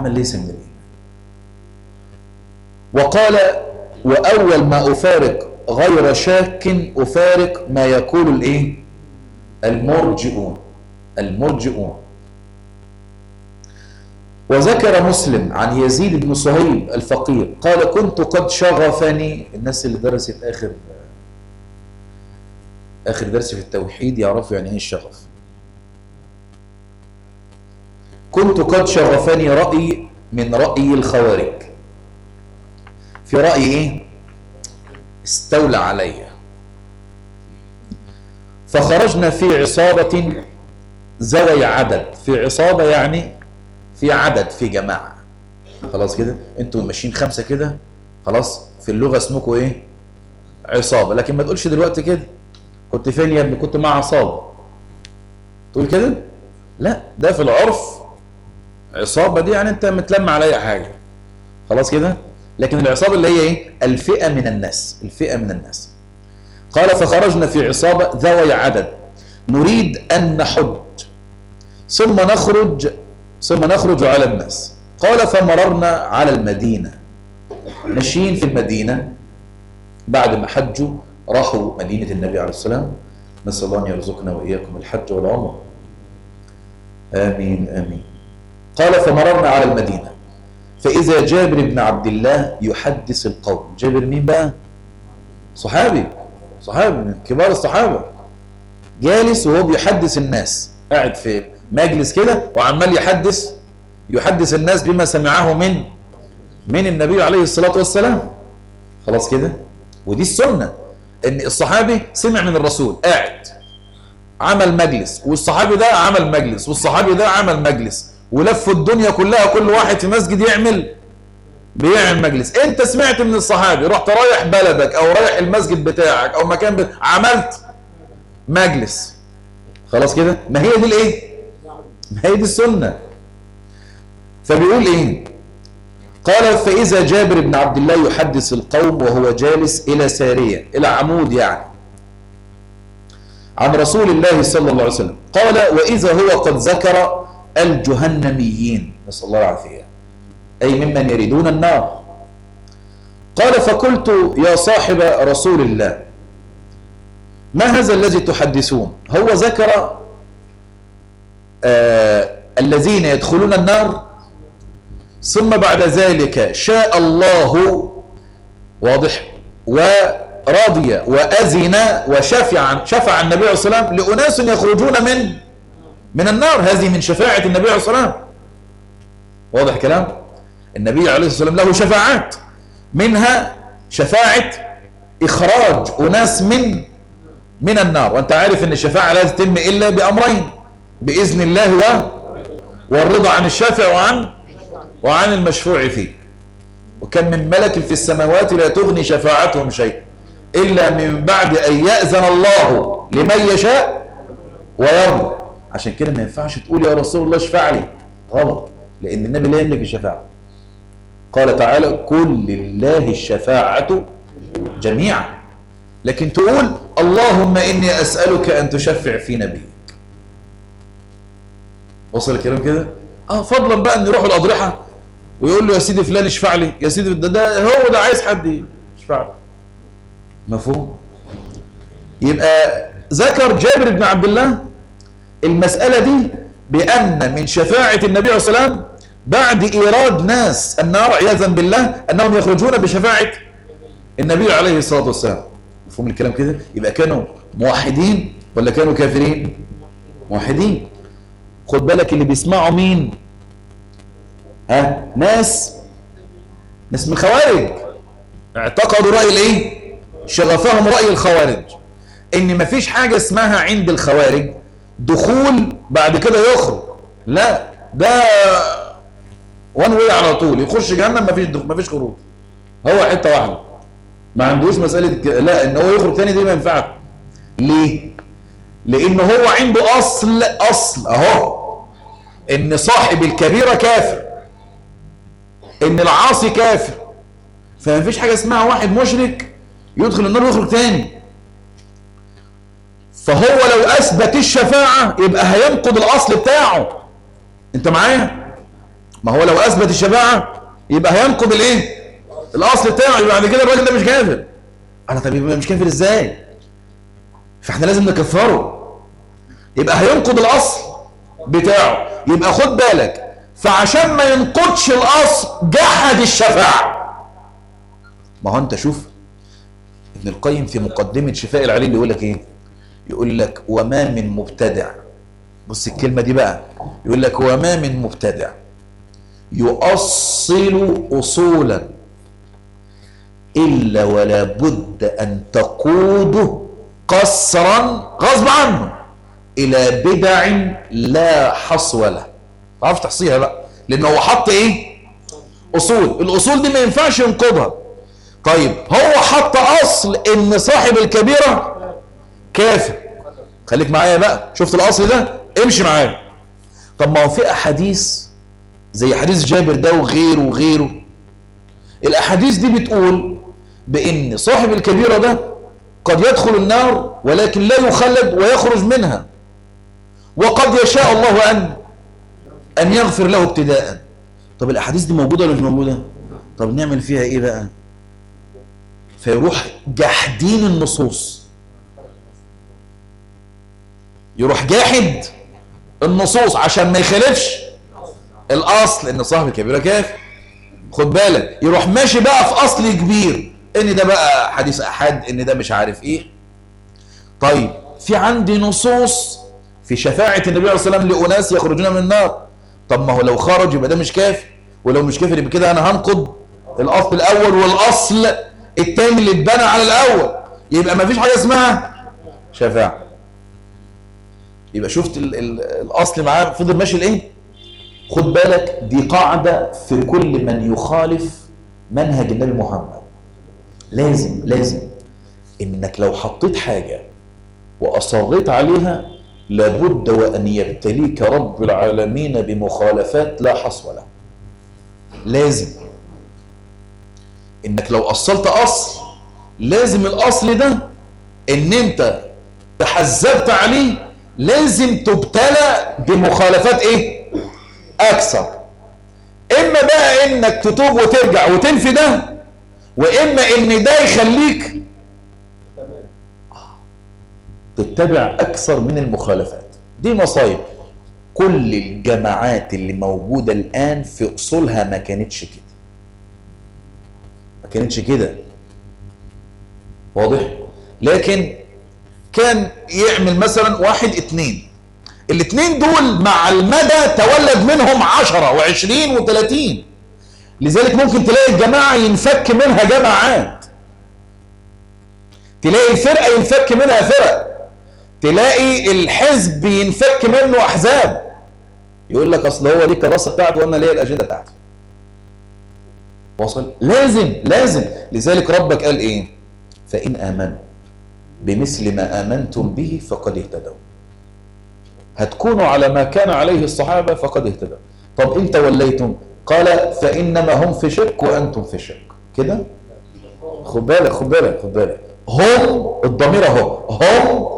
B: وقال وأول ما أفارق غير شاك أفارق ما يقول الإيه؟ المرجئون. وذكر مسلم عن يزيد بن صهيب الفقير قال كنت قد شغفني. الناس اللي درست آخر درس في التوحيد يعرفوا يعني ايه الشغف. كنت قد شغفني رأي من رأي الخوارج. في رأي ايه؟ استولى علي. فخرجنا في عصابة ذوي عدد. في عصابة يعني في عدد، في جماعة. خلاص كده؟ انتوا ماشيين 5 كده، خلاص في اللغة اسمكم ايه؟ عصابة. لكن ما تقولش دلوقتي كده كنت فين يا ابني؟ كنت مع عصابة. تقول كده؟ لا، ده في العرف عصابة دي يعني انت متلم على اي حاجة. خلاص كده؟ لكن العصابة اللي هي ايه؟ الفئة من الناس. قال فخرجنا في عصابة ذوي عدد نريد أن نحج ثم نخرج على الناس. قال فمررنا على المدينة. ماشيين في المدينة بعد ما حجوا، راحوا مدينة النبي عليه السلام. نسأل الله أن يرزقنا وإياكم الحج والعمرة. آمين. قال فمررنا على المدينة فإذا جابر بن عبد الله يحدث القوم. جابر مين بقى؟ صحابي من كبار الصحابة، جالس وهو بيحدث الناس، قاعد في مجلس كده وعمال يحدث الناس بما سمعه من النبي عليه الصلاة والسلام. خلاص كده. ودي السنة، ان الصحابي سمع من الرسول، قاعد عمل مجلس، والصحابي ده عمل مجلس، والصحابي ده عمل مجلس، ولفوا الدنيا كلها، كل واحد في مسجد بيعمل مجلس. انت سمعت من الصحابي، رحت رايح بلدك او رايح المسجد بتاعك او مكان عملت مجلس. خلاص كده. ما هي دي الايه؟ ما هي دي السنة. فبيقول ايه؟ قال فإذا جابر بن عبد الله يحدث القوم وهو جالس إلى سارية، إلى عمود يعني، عن رسول الله صلى الله عليه وسلم، قال وإذا هو قد ذكر الجهنميين، نسأل الله العافية، أي ممن يريدون النار. قال فقلت يا صاحب رسول الله ما هذا الذي تحدثون؟ هو ذكر الذين يدخلون النار، ثم بعد ذلك شاء الله، واضح، ورضي وأذن وشفع النبي عليه الصلاة والسلام لأناس يخرجون من النار. هذه من شفاعة النبي عليه الصلاة والسلام. واضح كلام؟ النبي عليه الصلاة والسلام له شفاعات، منها شفاعة إخراج أناس من النار. وأنت عارف أن الشفاعة لا تتم إلا بأمرين: بإذن الله والرضا عن الشافع وعن المشفوع فيه. وكم من ملك في السماوات لا تغني شفاعتهم شيء إلا من بعد أن يأذن الله لمن يشاء ويرضى. عشان كده ما ينفعش تقول يا رسول الله اشفع لي، غلط، لأن النبي لا يملك الشفاعة. قال تعالى كل لله الشفاعة جميعا. لكن تقول اللهم إني أسألك أن تشفع في نبيك. وصل الكلام كده؟ فضلا بقى أن يروحوا الأضرحة ويقول له يا سيدي فلان اشفع لي، يا سيدي ده هو ده عايز حد يشفع له. مفهوم؟ يبقى ذكر جابر بن عبد الله المسألة دي بأن من شفاعة النبي عليه الصلاة والسلام بعد إيراد ناس النار عياذا بالله أنهم يخرجون بشفاعة النبي عليه الصلاة والسلام. مفهوم الكلام كده؟ يبقى كانوا موحدين ولا كانوا كافرين؟ موحدين. خد بالك اللي بيسمعوا مين؟ ناس من الخوارج، اعتقدوا رأي الايه؟ شغفهم رأي الخوارج، ان مفيش حاجة اسمها عند الخوارج دخول بعد كده يخرج، لا، ده وان واي على طول، يخش جهنم مفيش خروج، هو حتة واحدة، ما عندوش مسألة لا ان هو يخرج تاني، دي ما ينفعش. ليه؟ لان هو عنده اصل اهو، ان صاحب الكبيرة كافر، ان العاصي كافر، فما فيش حاجة اسمها واحد مشرك يدخل النار ويخرج تاني. فهو لو اثبت الشفاعة يبقى هينقض الاصل بتاعه. انت معايا؟ ما هو لو اثبت الشفاعة يبقى هينقض الايه؟ الاصل بتاعه، يبقى بعد كده الراجل ده مش كافر. طب يبقى مش كافر ازاي؟ فاحنا لازم نكفره، يبقى هينقض الاصل بتاعه. يبقى خد بالك، فعشان ما ينقضش الاصل جحد الشفاعة. ما هو انت شوف ابن القيم في مقدمة شفاء العليل يقول لك ايه؟ يقول لك وما من مبتدع، بص الكلمة دي بقى، يقول لك وما من مبتدع يؤصل أصولا إلا ولا بد أن تقوده قصرا غصب عنه إلى بدع لا حصو له. ما عرفش تحصيها بقى، لأنه هو حط إيه؟ أصول. الأصول دي ما ينفعش ينقضها. طيب هو حط أصل إن صاحب الكبيرة كافر، خليك معايا بقى، شفت الأصل ده؟ امشي معايا. طب ما هو في أحاديث زي حديث جابر ده وغيره، الأحاديث دي بتقول بإن صاحب الكبيرة ده قد يدخل النار ولكن لا يخلد ويخرج منها، وقد يشاء الله أن يغفر له ابتداء. طب الأحاديث دي موجودة ولا مش موجودة؟ طب نعمل فيها إيه بقى؟ فيروح جاحدين النصوص، يروح جاحد النصوص عشان ما يخالفش الأصل إن صاحب الكبيرة كافر. خد بالك، يروح ماشي بقى في اصل كبير ان ده بقى حديث احد، ان ده مش عارف ايه. طيب في عندي نصوص في شفاعة النبي عليه الصلاة والسلام لأناس يخرجون من النار. طب ما هو لو خرج يبقى ده مش كافي، ولو مش كافي يبقى كده انا هنقض الاصل الاول والأصل التاني اللي اتبنى على الاول، يبقى ما فيش حاجة اسمها شفاعة. يبقى شفت الاصل معاه فضل ماشي لايه. خد بالك دي قاعدة في كل من يخالف منهج النبي محمد. لازم انك لو حطيت حاجة واصريت عليها لابد وان يبتليك رب العالمين بمخالفات لا حصر لها. لازم انك لو اصلت اصل، لازم الاصل ده ان انت تحزبت عليه لازم تبتلى بمخالفات ايه اكثر. اما بقى انك تتوب وترجع وتنفي ده، واما ان ده يخليك تتبع اكثر من المخالفات. دي مصايب. كل الجماعات اللي موجودة الان في اصولها ما كانتش كده، واضح؟ لكن كان يعمل مثلا 1 2، الاثنين دول مع المدى تولد منهم 10 و20 و30. لذلك ممكن تلاقي الجماعة ينفك منها جماعات، تلاقي الفرقة ينفك منها فرق، تلاقي الحزب ينفك منه احزاب. يقول لك اصل هو ليه الكراسة بتاعته وانا ليه الاجندة بتاعتي. وصل؟ لازم. لذلك ربك قال ايه؟ فإن آمنوا بمثل ما آمنتم به فقد اهتدوا. هتكونوا على ما كان عليه الصحابة فقد اهتدوا. طب انت وليتم، قال فإنما هم في شك وأنتم في شك. كده خد بالك هم الضمير اهو، هم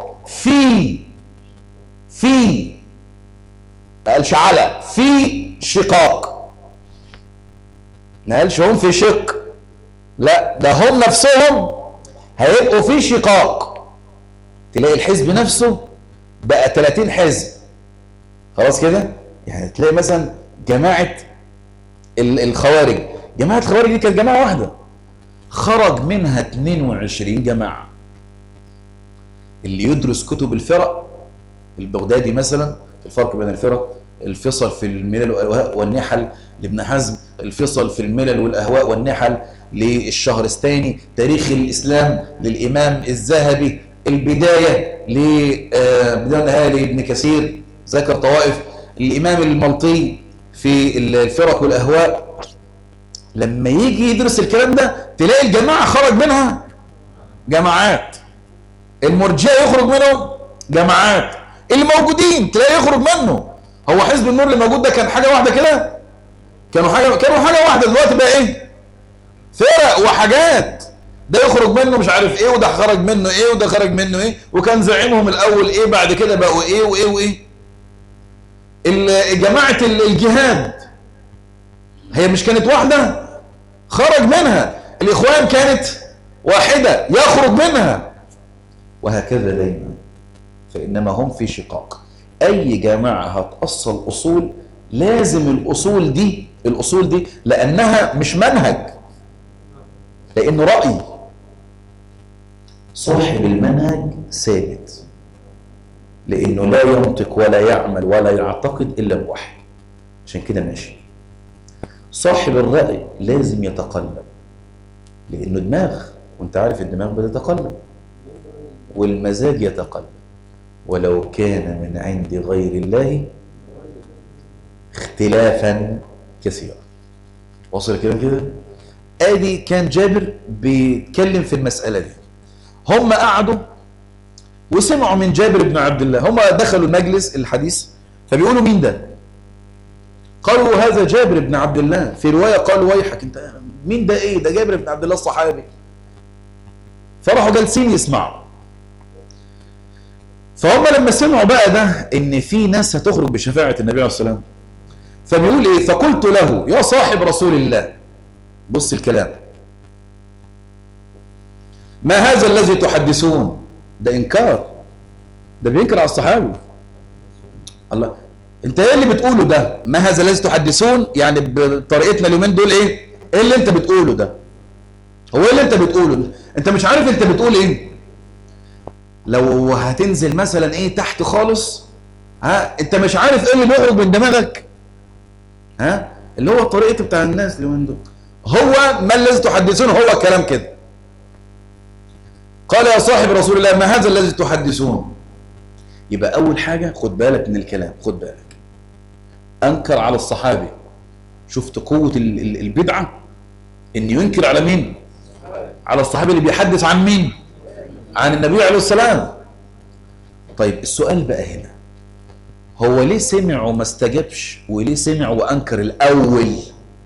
B: في ما قالش على، في شقاق، ما قالش هم في شك، لا ده هم نفسهم هيبقوا في شقاق. تلاقي الحزب نفسه بقى 30 حزب خلاص كده. يعني تلاقي مثلا جماعة الخوارج، جماعة الخوارج دي كانت جماعة واحدة خرج منها 22 جماعة. اللي يدرس كتب الفرق، البغدادي مثلا الفرق بين الفرق، الفصل في الملل والأهواء والنحل لابن حزم، الفصل في الملل والأهواء والنحل للشهرستاني، تاريخ الإسلام للإمام الذهبي، البداية بداية لابن كثير ذكر طوائف، الإمام الملطي في الفرق والأهواء. لما يجي يدرس الكلام ده تلاقي الجماعة خرج منها جماعات، المرجئة يخرج منهم جماعات، اللي موجودين تلاقي يخرج منه. هو حزب النور اللي موجود ده كان حاجة واحدة كده، كانوا حاجة واحدة، دلوقتي بقى ايه؟ فرق وحاجات. ده يخرج منه مش عارف ايه، وده خرج منه ايه، وده خرج منه ايه، وكان زعيمهم الاول ايه، بعد كده بقوا ايه وايه وايه. جماعة الجهاد هي مش كانت واحدة، خرج منها. الاخوان كانت واحدة، يخرج منها، وهكذا دايما. فإنما هم في شقاق. أي جماعة هتأصل أصول لازم الأصول دي لأنها مش منهج، لأنه رأي. صاحب المنهج ثابت، لأنه لا ينطق ولا يعمل ولا يعتقد إلا بوحي، عشان كده ماشي. صاحب الرأي لازم يتقلب، لأنه دماغ، وانت عارف الدماغ بتتقلب والمزاج يتقلب. ولو كان من عند غير الله اختلافا كثيرا. وصل الكلام كده؟ ادي كان جابر بيتكلم في المسألة دي. هم قعدوا وسمعوا من جابر بن عبد الله، هم دخلوا المجلس الحديث فبيقولوا مين ده؟ قالوا هذا جابر بن عبد الله. في رواية قالوا ويحك انت مين ده؟ ايه ده؟ جابر بن عبد الله الصحابي. فراحوا جالسين يسمعوا. فهم لما سمعوا بقى ده ان في ناس هتخرج بشفاعة النبي عليه الصلاة والسلام، فبيقول ايه؟ فقلت له يا صاحب رسول الله، بص الكلام، ما هذا الذي تحدثون؟ ده انكار، ده بينكر على الصحابي. الله، انت ايه اللي بتقوله ده؟ ما هذا الذي تحدثون؟ يعني بطريقتنا اليومين دول ايه؟ ايه اللي انت بتقوله ده؟ هو ايه اللي انت بتقوله ده؟ انت مش عارف انت بتقول ايه؟ لو هتنزل مثلا ايه تحت خالص، انت مش عارف ايه اللي بيخرج من دماغك، اللي هو طريقة بتاع الناس اليومين دول. هو ما الذي تحدثون، هو الكلام كده. قال يا صاحب رسول الله ما هذا الذي تحدثون. يبقى اول حاجة خد بالك من الكلام، خد بالك. انكر على الصحابي. شفت قوة البدعة؟ ان ينكر على مين؟ على الصحابي اللي بيحدث عن مين؟ عن النبي عليه السلام. طيب السؤال بقى هنا، هو ليه سمع وما استجابش، وليه سمع وانكر الاول؟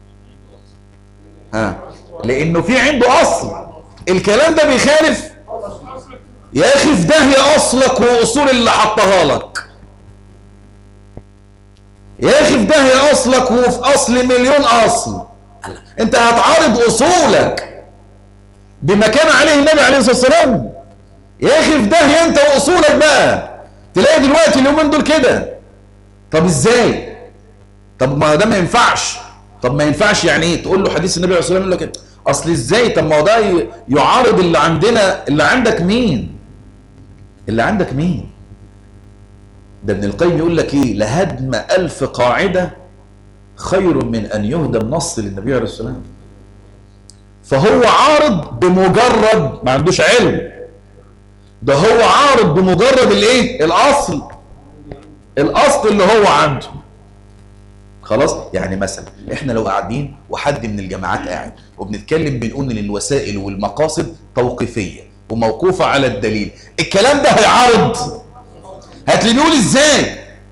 B: لانه في عنده اصل. الكلام ده بيخالف يا اخي في داهية اصلك واصول اللي حطها لك. يا اخي في داهية اصلك وفي اصل مليون اصل. انت هتعارض اصولك بما كان عليه النبي عليه الصلاة والسلام؟ يا اخي في داهية انت واصولك بقى. تلاقي دلوقتي اليومين دول كده. طب ازاي؟ طب ما ده ما ينفعش. طب ما ينفعش يعني ايه؟ تقول له حديث النبي عليه الصلاة والسلام يقول لك اصل ازاي؟ طب ما هو ده يعارض اللي عندنا. اللي عندك مين؟ اللي عندك مين؟ ده ابن القيم يقول لك ايه؟ لهدم 1000 قاعدة خير من ان يهدم نص للنبي عليه الصلاة والسلام. فهو عارض بمجرد ما عندوش علم. ده هو عارض بمجرد الايه؟ الاصل اللي هو عنده. خلاص. يعني مثلا احنا لو قاعدين وحد من الجماعات قاعد وبنتكلم بنقول ان الوسائل والمقاصد توقيفيه وموقوفه على الدليل، الكلام ده هيعارض. هتلاقيه ازاي؟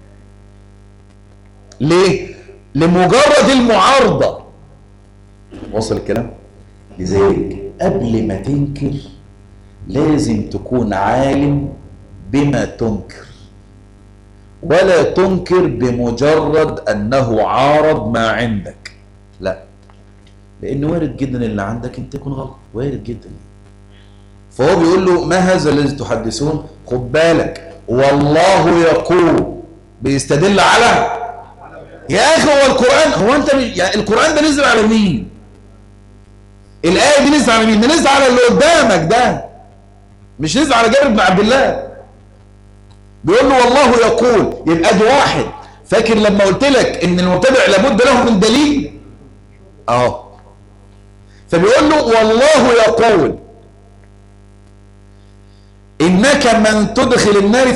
B: ليه؟ لمجرد المعارضه. وصل الكلام؟ لذلك قبل ما تنكر لازم تكون عالم بما تنكر، ولا تنكر بمجرد أنه عارض ما عندك. لا، لأنه وارد جدا اللي عندك انت يكون غلط، وارد جدا. فهو بيقول له ما هذا الذي تحدثون؟ خد بالك والله يقول، بيستدل على يا أخي هو القرآن. هو أنت يعني القرآن ده نزل على مين؟ الآية دي نزل على مين؟ ده نزل على اللي قدامك ده، مش نزل على جابر بن عبد الله. بيقول له والله يقول. يبقى دي واحد. فاكر لما قلت لك ان المبتدع لابد له من دليل؟ فبيقول له والله يقول انك من تدخل النار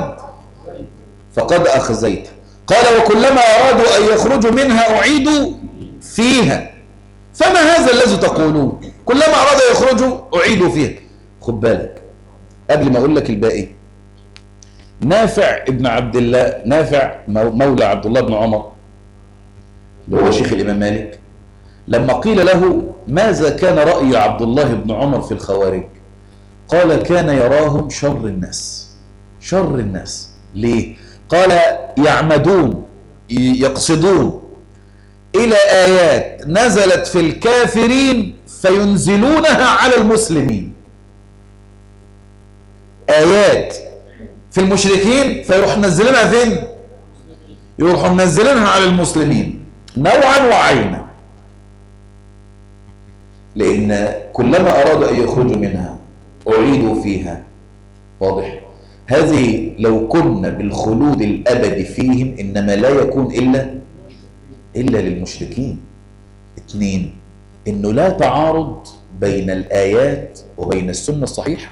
B: فقد اخزيته. قال وكلما ارادوا ان يخرجوا منها اعيدوا فيها فما هذا الذي تقولون؟ كلما ارادوا ان يخرجوا اعيدوا فيها. خد بالك قبل ما اقول لك الباقي، نافع ابن عبد الله، نافع مولى عبد الله بن عمر اللي هو شيخ الإمام مالك، لما قيل له ماذا كان رأي عبد الله بن عمر في الخوارج؟ قال كان يراهم شر الناس. شر الناس. ليه؟ قال يعمدون، يقصدون إلى آيات نزلت في الكافرين فينزلونها على المسلمين. آيات في المشركين فيروح منزلينها فين؟ يروحوا منزلينها على المسلمين نوعا وعينا. لأن كلما أرادوا أن يخرجوا منها أعيدوا فيها. واضح؟ هذه لو كنا بالخلود الأبدي فيهم إنما لا يكون إلا للمشركين. 2 إنه لا تعارض بين الآيات وبين السنة الصحيحة.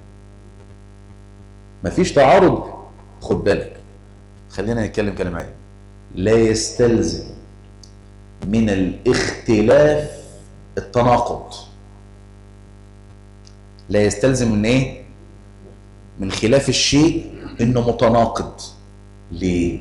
B: مفيش تعارض. خد بالك، خلينا نتكلم كلام عام. لا يستلزم من الاختلاف التناقض. لا يستلزم من ايه؟ من خلاف الشيء انه متناقض. ليه؟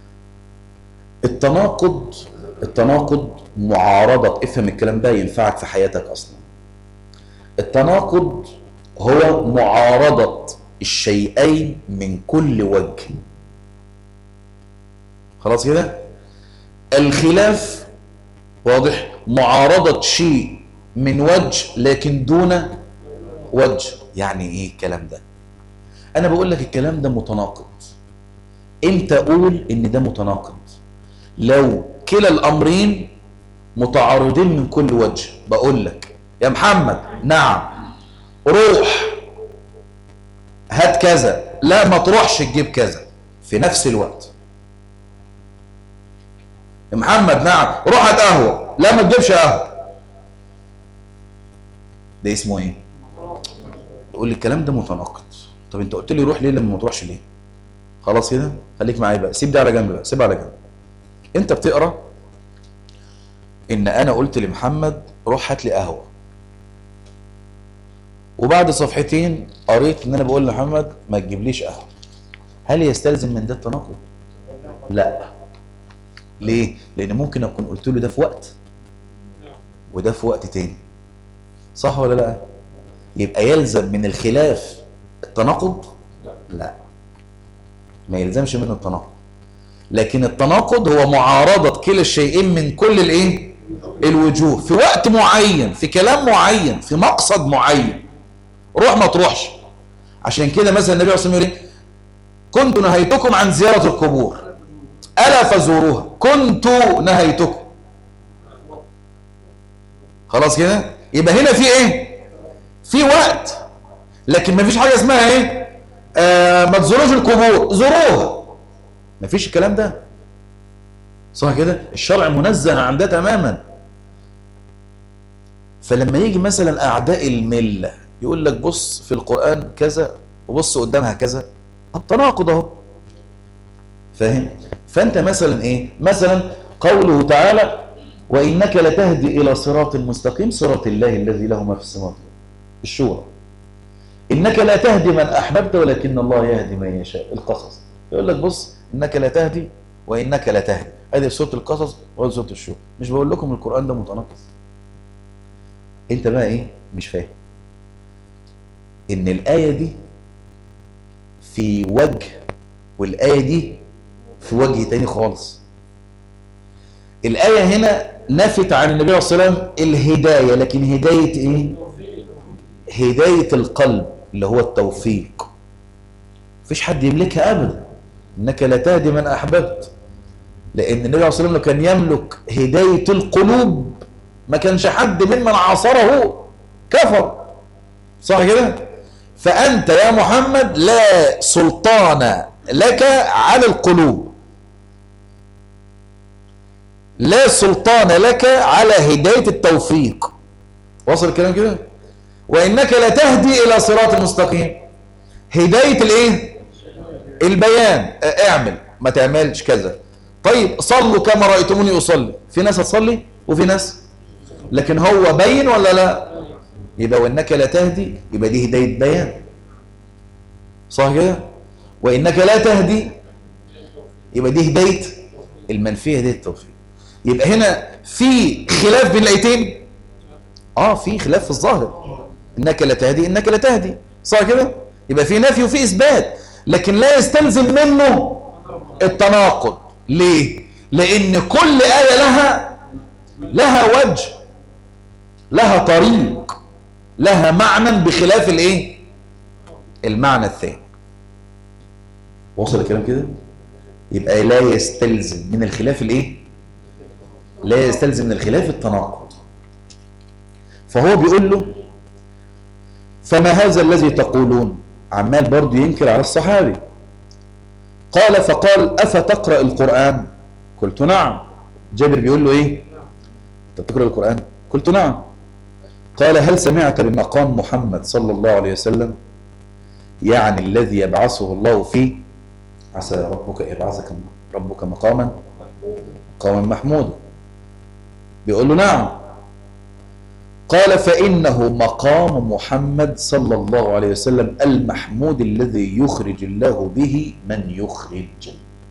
B: التناقض معارضة. افهم الكلام ده ينفعك في حياتك اصلا. التناقض هو معارضة الشيئين من كل وجه. خلاص كده؟ الخلاف واضح، معارضة شيء من وجه لكن دون وجه. يعني ايه الكلام ده؟ انا بقول لك الكلام ده متناقض. امتى اقول ان ده متناقض؟ لو كلا الامرين متعارضين من كل وجه. بقول لك يا محمد نعم روح هات كذا، لا ما تروحش تجيب كذا في نفس الوقت. يا محمد نعم روح هات قهوة، لا ما تجيبش قهوة. ده اسمه ايه؟ تقول لي الكلام ده متناقض. طب انت قلت لي روح ليه لما ما تروحش ليه؟ خلاص كده خليك معايا بقى، سيب ده على جنب بقى، سيبها على جنب. انت بتقرا ان انا قلت لمحمد روح هات لي قهوه، وبعد صفحتين قريت ان انا بقول لمحمد ما تجيبليش قهوه. هل يستلزم من ده التناقض؟ لا. ليه؟ لان ممكن اكون قلت له ده في وقت وده في وقت تاني، صح ولا لا؟ يبقى يلزم من الخلاف التناقض؟ لا، ما يلزمش منه التناقض. لكن التناقض هو معارضة كلا الشيئين من كل الايه؟ الوجوه، في وقت معين، في كلام معين، في مقصد معين. روح ما تروحش. عشان كده مثلا النبي صلى الله عليه وسلم يقول كنت نهيتكم عن زيارة القبور ألا فزوروها، كنت نهيتكم. خلاص كده؟ يبقى هنا في ايه؟ في وقت، لكن ما فيش حاجة اسمها ايه؟ ما تزوروش القبور، زوروها. ما فيش الكلام ده، صح كده؟ الشرع منزه عن ده تماما. فلما يجي مثلا أعداء الملة يقول لك بص في القرآن كذا وبص قدامها كذا، التناقض اهو، فاهم؟ فأنت مثلا ايه؟ مثلا قوله تعالى وإنك لتهدي إلى صراط مستقيم صراط الله الذي له ما في السماوات. الشورى إنك لا تهدي من أحببت ولكن الله يهدي من يشاء. القصص يقول لك بص إنك لا تهدي وإنك لا تهدي، هذه سورة القصص وهذه سورة الشورى. مش بقول لكم القرآن ده متناقض؟ أنت بقى إيه؟ مش فاهم إن الآية دي في وجه والآية دي في وجه تاني خالص. الآية هنا نفت عن النبي صلى الله عليه وسلم الهداية، لكن هداية إيه؟ هداية القلب اللي هو التوفيق. مفيش حد يملكها أبدا. إنك لا تهدي من أحببت، لأن النبي صلى الله عليه وسلم لو كان يملك هداية القلوب ما كانش حد ممن عاصره كفر، صح كده؟ فأنت يا محمد لا سلطان لك على القلوب، لا سلطان لك على هداية التوفيق. وصل الكلام كده؟ وإنك لا تهدي إلى صراط مستقيم، هداية الايه؟ البيان، اعمل ما تعملش كذا. طيب صلوا كما رأيتموني أصلي، في ناس هتصلي وفي ناس، لكن هو بين ولا لا؟ يبقى وإنك لا تهدي يبقى دي هداية بيان، صح كده؟ وإنك لا تهدي يبقى دي هداية المنفية، هداية التوفيق. يبقى هنا في خلاف بين الآيتين. في خلاف في الظاهر، إنك لا تهدي إنك لا تهدي، صح كده؟ يبقى في نفي وفي إثبات، لكن لا يستلزم منه التناقض. ليه؟ لأن كل آية لها وجه، لها طريق، لها معنى بخلاف الايه؟ المعنى الثاني. وصل الكلام كده؟ يبقى لا يستلزم من الخلاف الايه؟ لا يستلزم من الخلاف التناقض. فهو بيقول له فما هذا الذي تقولون؟ عمال برضه ينكر على الصحابي. قال فقال أفتقرأ القرآن؟ قلت نعم. جابر بيقول له ايه؟ انت تقرأ القرآن؟ قلت نعم. قال هل سمعت بمقام محمد صلى الله عليه وسلم؟ يعني الذي يبعثه الله فيه، عسى ربك يبعثك ربك مقاما محمودا. بيقول له نعم. قال فإنه مقام محمد صلى الله عليه وسلم المحمود الذي يخرج الله به من يخرج.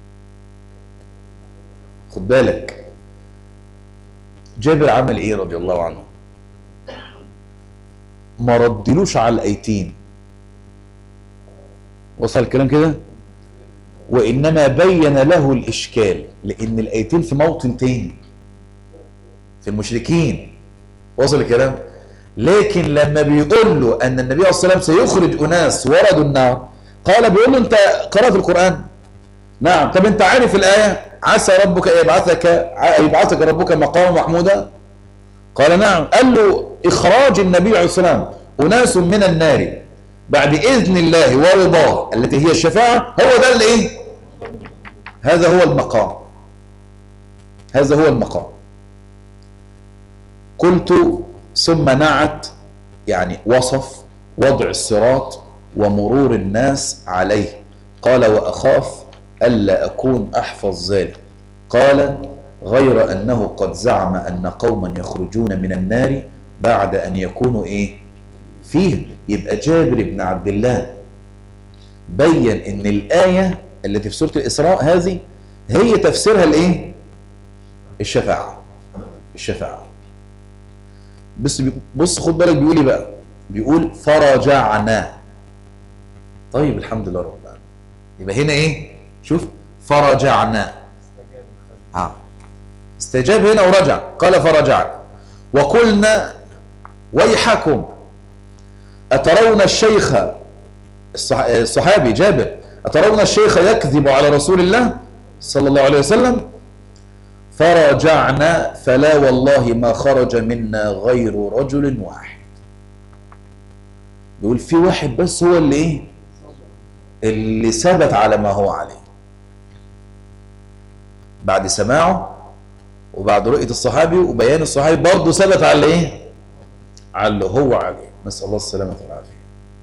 B: خد بالك جابر عمل ايه رضي الله عنه؟ ما ردلوش على الآيتين. وصل الكلام كده؟ وإنما بين له الإشكال، لأن الآيتين في موطن تاني في المشركين. وصل الكلام؟ لكن لما بيقول له أن النبي صلى الله عليه وسلم سيخرج أناس وردوا النار، قال بيقول له أنت قرأت القرآن؟ نعم. طب أنت عارف الآية؟ عسى ربك يبعثك ربك مقاما محمودا؟ قال نعم. قال له إخراج النبي عليه الصلاة والسلام أناس من النار بعد إذن الله ورضاه التي هي الشفاعة، هو ده اللي إيه؟ هذا هو المقام، هذا هو المقام. قلت ثم نعت، يعني وصف وضع الصراط ومرور الناس عليه. قال وأخاف ألا أكون أحفظ ذلك. قال غير أنه قد زعم أن قوما يخرجون من النار بعد أن يكونوا إيه؟ فيه. يبقى جابر بن عبد الله بين ان الآية التي في سورة الإسراء هذه هي تفسيرها الايه؟ الشفاعة. الشفاعة. بص خد بالك بيقول ايه بقى؟ بيقول فرجعنا. طيب الحمد لله رب العالمين. يبقى هنا ايه؟ شوف فرجعنا. استجاب هنا ورجع. قال فرجعنا وقلنا ويحكم أترون الشيخ، الصحابي جابر، أترون الشيخ يكذب على رسول الله صلى الله عليه وسلم؟ فرجعنا فلا والله ما خرج منا غير رجل واحد. بيقول في واحد بس هو اللي ايه؟ اللي ثبت على ما هو عليه بعد سماعه وبعد رؤية الصحابي وبيان الصحابي، برضه ثبت على ايه؟ على اللي هو عليه. نسأل الله السلامة والعافية.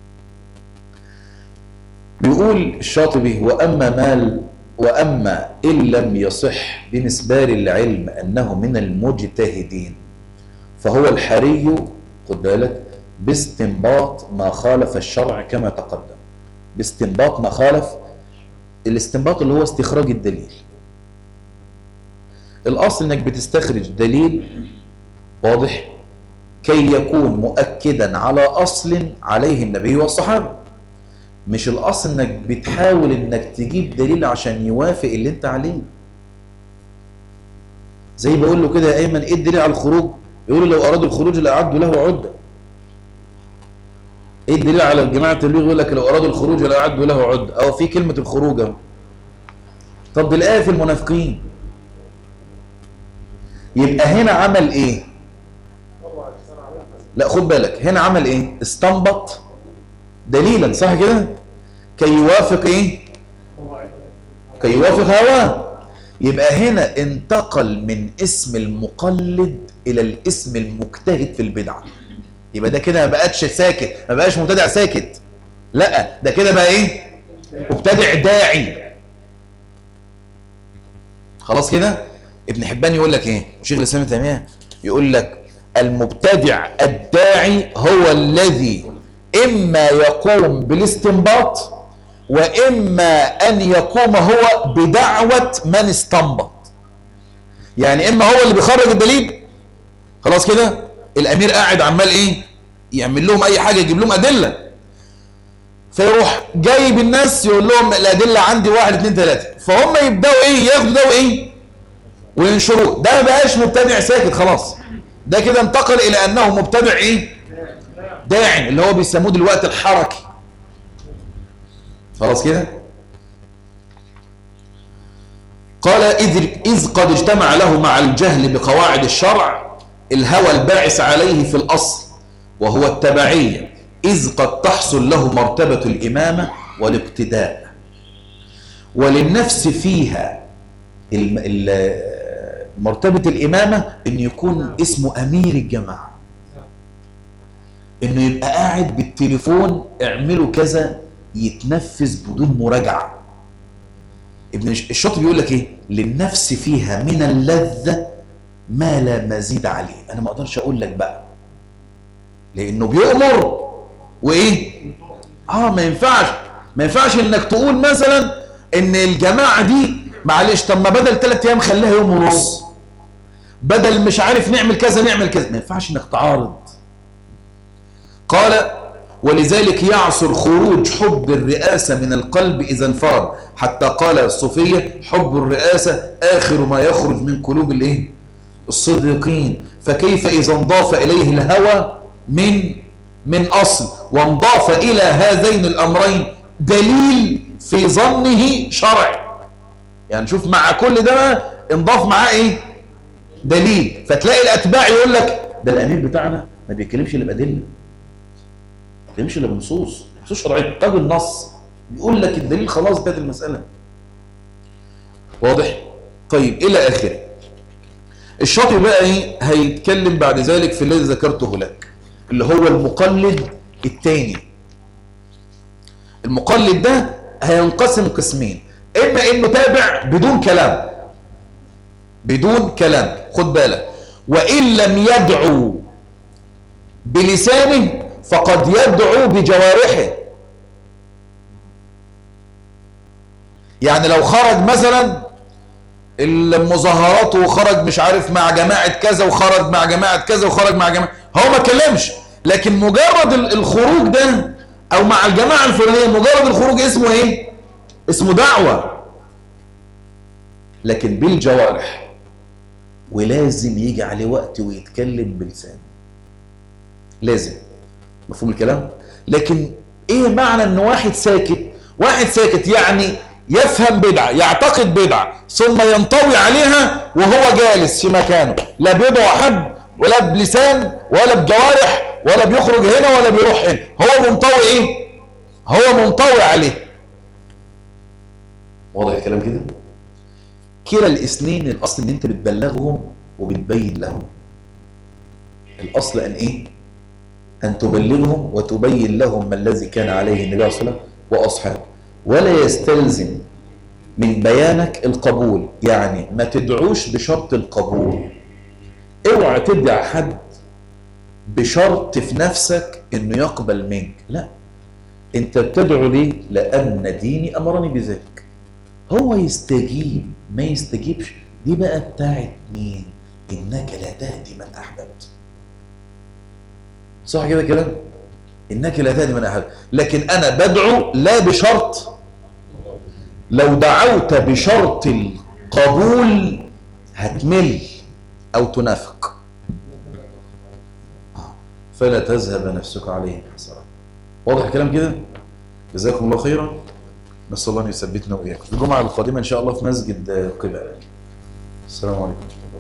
B: بيقول الشاطبي وأما إن لم يصح بنسبة العلم أنه من المجتهدين فهو الحري، خد بالك، باستنباط ما خالف الشرع كما تقدم. باستنباط ما خالف، الاستنباط اللي هو استخراج الدليل. الأصل أنك بتستخرج دليل واضح كي يكون مؤكدا على أصل عليه النبي والصحابة. مش الأصل انك بتحاول انك تجيب دليل عشان يوافق اللي انت عليه. زي بقول له كده يا أيمن ايه الدليل على الخروج؟ يقول لو أرادوا الخروج لأعدوا له عدة. ايه الدليل على الجماعة التبليغ؟ يقول لك لو أرادوا الخروج لأعدوا له عدة، أو في كلمة الخروج اهو. طب دي الآية في المنافقين. يبقى هنا عمل ايه؟ لا خد بالك، هنا عمل ايه؟ استنبط دليلا، صح كده؟ كي يوافق ايه؟ كي يوافق هواه. يبقى هنا انتقل من اسم المقلد الى الاسم المجتهد في البدعة. يبقى ده كده ما بقتش ساكت، ما بقاش مبتدع ساكت، لا ده كده بقى ايه؟ مبتدع داعي. خلاص كده؟ ابن حبان يقول لك ايه؟ وشيخ الاسلام ابن تيمية يقول لك المبتدع الداعي هو الذي إما يقوم بالاستنباط وإما أن يقوم هو بدعوة من استنبط. يعني إما هو اللي بيخرج الدليل، خلاص كده الأمير قاعد عمال إيه؟ يعمل لهم أي حاجة، يجيب لهم أدلة، فيروح جايب الناس يقول لهم الأدلة عندي 1 2 3، فهم يبدأوا إيه؟ ياخدوا ده وإيه؟ وينشروه. ده ما بقاش مبتدع ساكت خلاص، ده كده انتقل إلى أنه مبتدع إيه؟ داعي، اللي هو بيسموه دلوقتي الحركي. خلاص كده؟ قال إذ قد اجتمع له مع الجهل بقواعد الشرع الهوى الباعث عليه في الأصل وهو التبعية، إذ قد تحصل له مرتبة الإمامة والاقتداء، وللنفس فيها مرتبة الإمامة إن يكون اسمه أمير الجماعة، إنه يبقى قاعد بالتليفون اعملوا كذا يتنفذ بدون مراجعة. ابن الشاطبي بيقول لك إيه؟ للنفس فيها من اللذة ما لا مزيد عليه. أنا ما أقدرش أقول لك بقى لأنه بيؤمر وإيه؟ ما ينفعش إنك تقول مثلا إن الجماعة دي معلش طب ما بدل 3 أيام خليها يوم ونص، بدل مش عارف نعمل كذا نعمل كذا. ما ينفعش إنك تعارض. قال ولذلك يعصر خروج حب الرئاسة من القلب إذا انفرد، حتى قال الصوفية حب الرئاسة آخر ما يخرج من قلوب الايه؟ الصديقين. فكيف إذا انضاف إليه الهوى من أصل وانضاف إلى هذين الأمرين دليل في ظنه شرع. يعني شوف مع كل ده انضاف معاه ايه؟ دليل. فتلاقي الاتباع يقول لك ده الامير بتاعنا ما بيتكلمش الا بادله، ما بيتكلمش الا بنصوص شرعيه، راجل نص يقول لك الدليل خلاص انتهت المساله. واضح؟ طيب الى اخره. الشاطئ بقى ايه؟ هيتكلم بعد ذلك في الذي ذكرته لك اللي هو المقلد الثاني. المقلد ده هينقسم قسمين، اما انه تابع بدون كلام، بدون كلام، خد بالك، وان لم يدعو بلسانه فقد يدعو بجوارحه. يعني لو خرج مثلا المظاهرات وخرج مش عارف مع جماعة كذا وخرج مع جماعة كذا وخرج مع جماعة، هو ما كلمش، لكن مجرد الخروج ده او مع الجماعة الفلانية، مجرد الخروج اسمه ايه؟ اسمه دعوة، لكن بالجوارح، ولازم يجي عليه وقت ويتكلم بلسانه، لازم. مفهوم الكلام؟ لكن ايه معنى ان واحد ساكت؟ واحد ساكت يعني يفهم بدعة، يعتقد بدعة، ثم ينطوي عليها وهو جالس في مكانه، لا بيدعو حد ولا بلسان ولا بجوارح ولا بيخرج هنا ولا بيروح هنا، هو منطوي ايه؟ هو منطوي عليه. واضح الكلام كده؟ كلا الاثنين الاصل ان انت بتبلغهم وبتبين لهم. الاصل ان ايه؟ ان تبلغهم وتبين لهم ما الذي كان عليه النبي صلى الله عليه وسلم واصحابه، ولا يستلزم من بيانك القبول. يعني ما تدعوش بشرط القبول، اوعى تدعي حد بشرط في نفسك انه يقبل منك، لا، انت بتدعو ليه؟ لان ديني امرني بذلك. هو يستجيب ما يستجيبش دي بقى بتاعت مين؟ انك لا تهدي من احببت. صح كده كلام؟ انك لا تهدي من احببت، لكن انا بدعو لا بشرط. لو دعوت بشرط القبول هتمل او تنافق، فلا تذهب نفسك عليه حسرات. واضح الكلام كده؟ جزاكم الله خيرا، نسال الله ان يثبتنا واياكم. الجمعه القادمه ان شاء الله في مسجد قباء. السلام عليكم.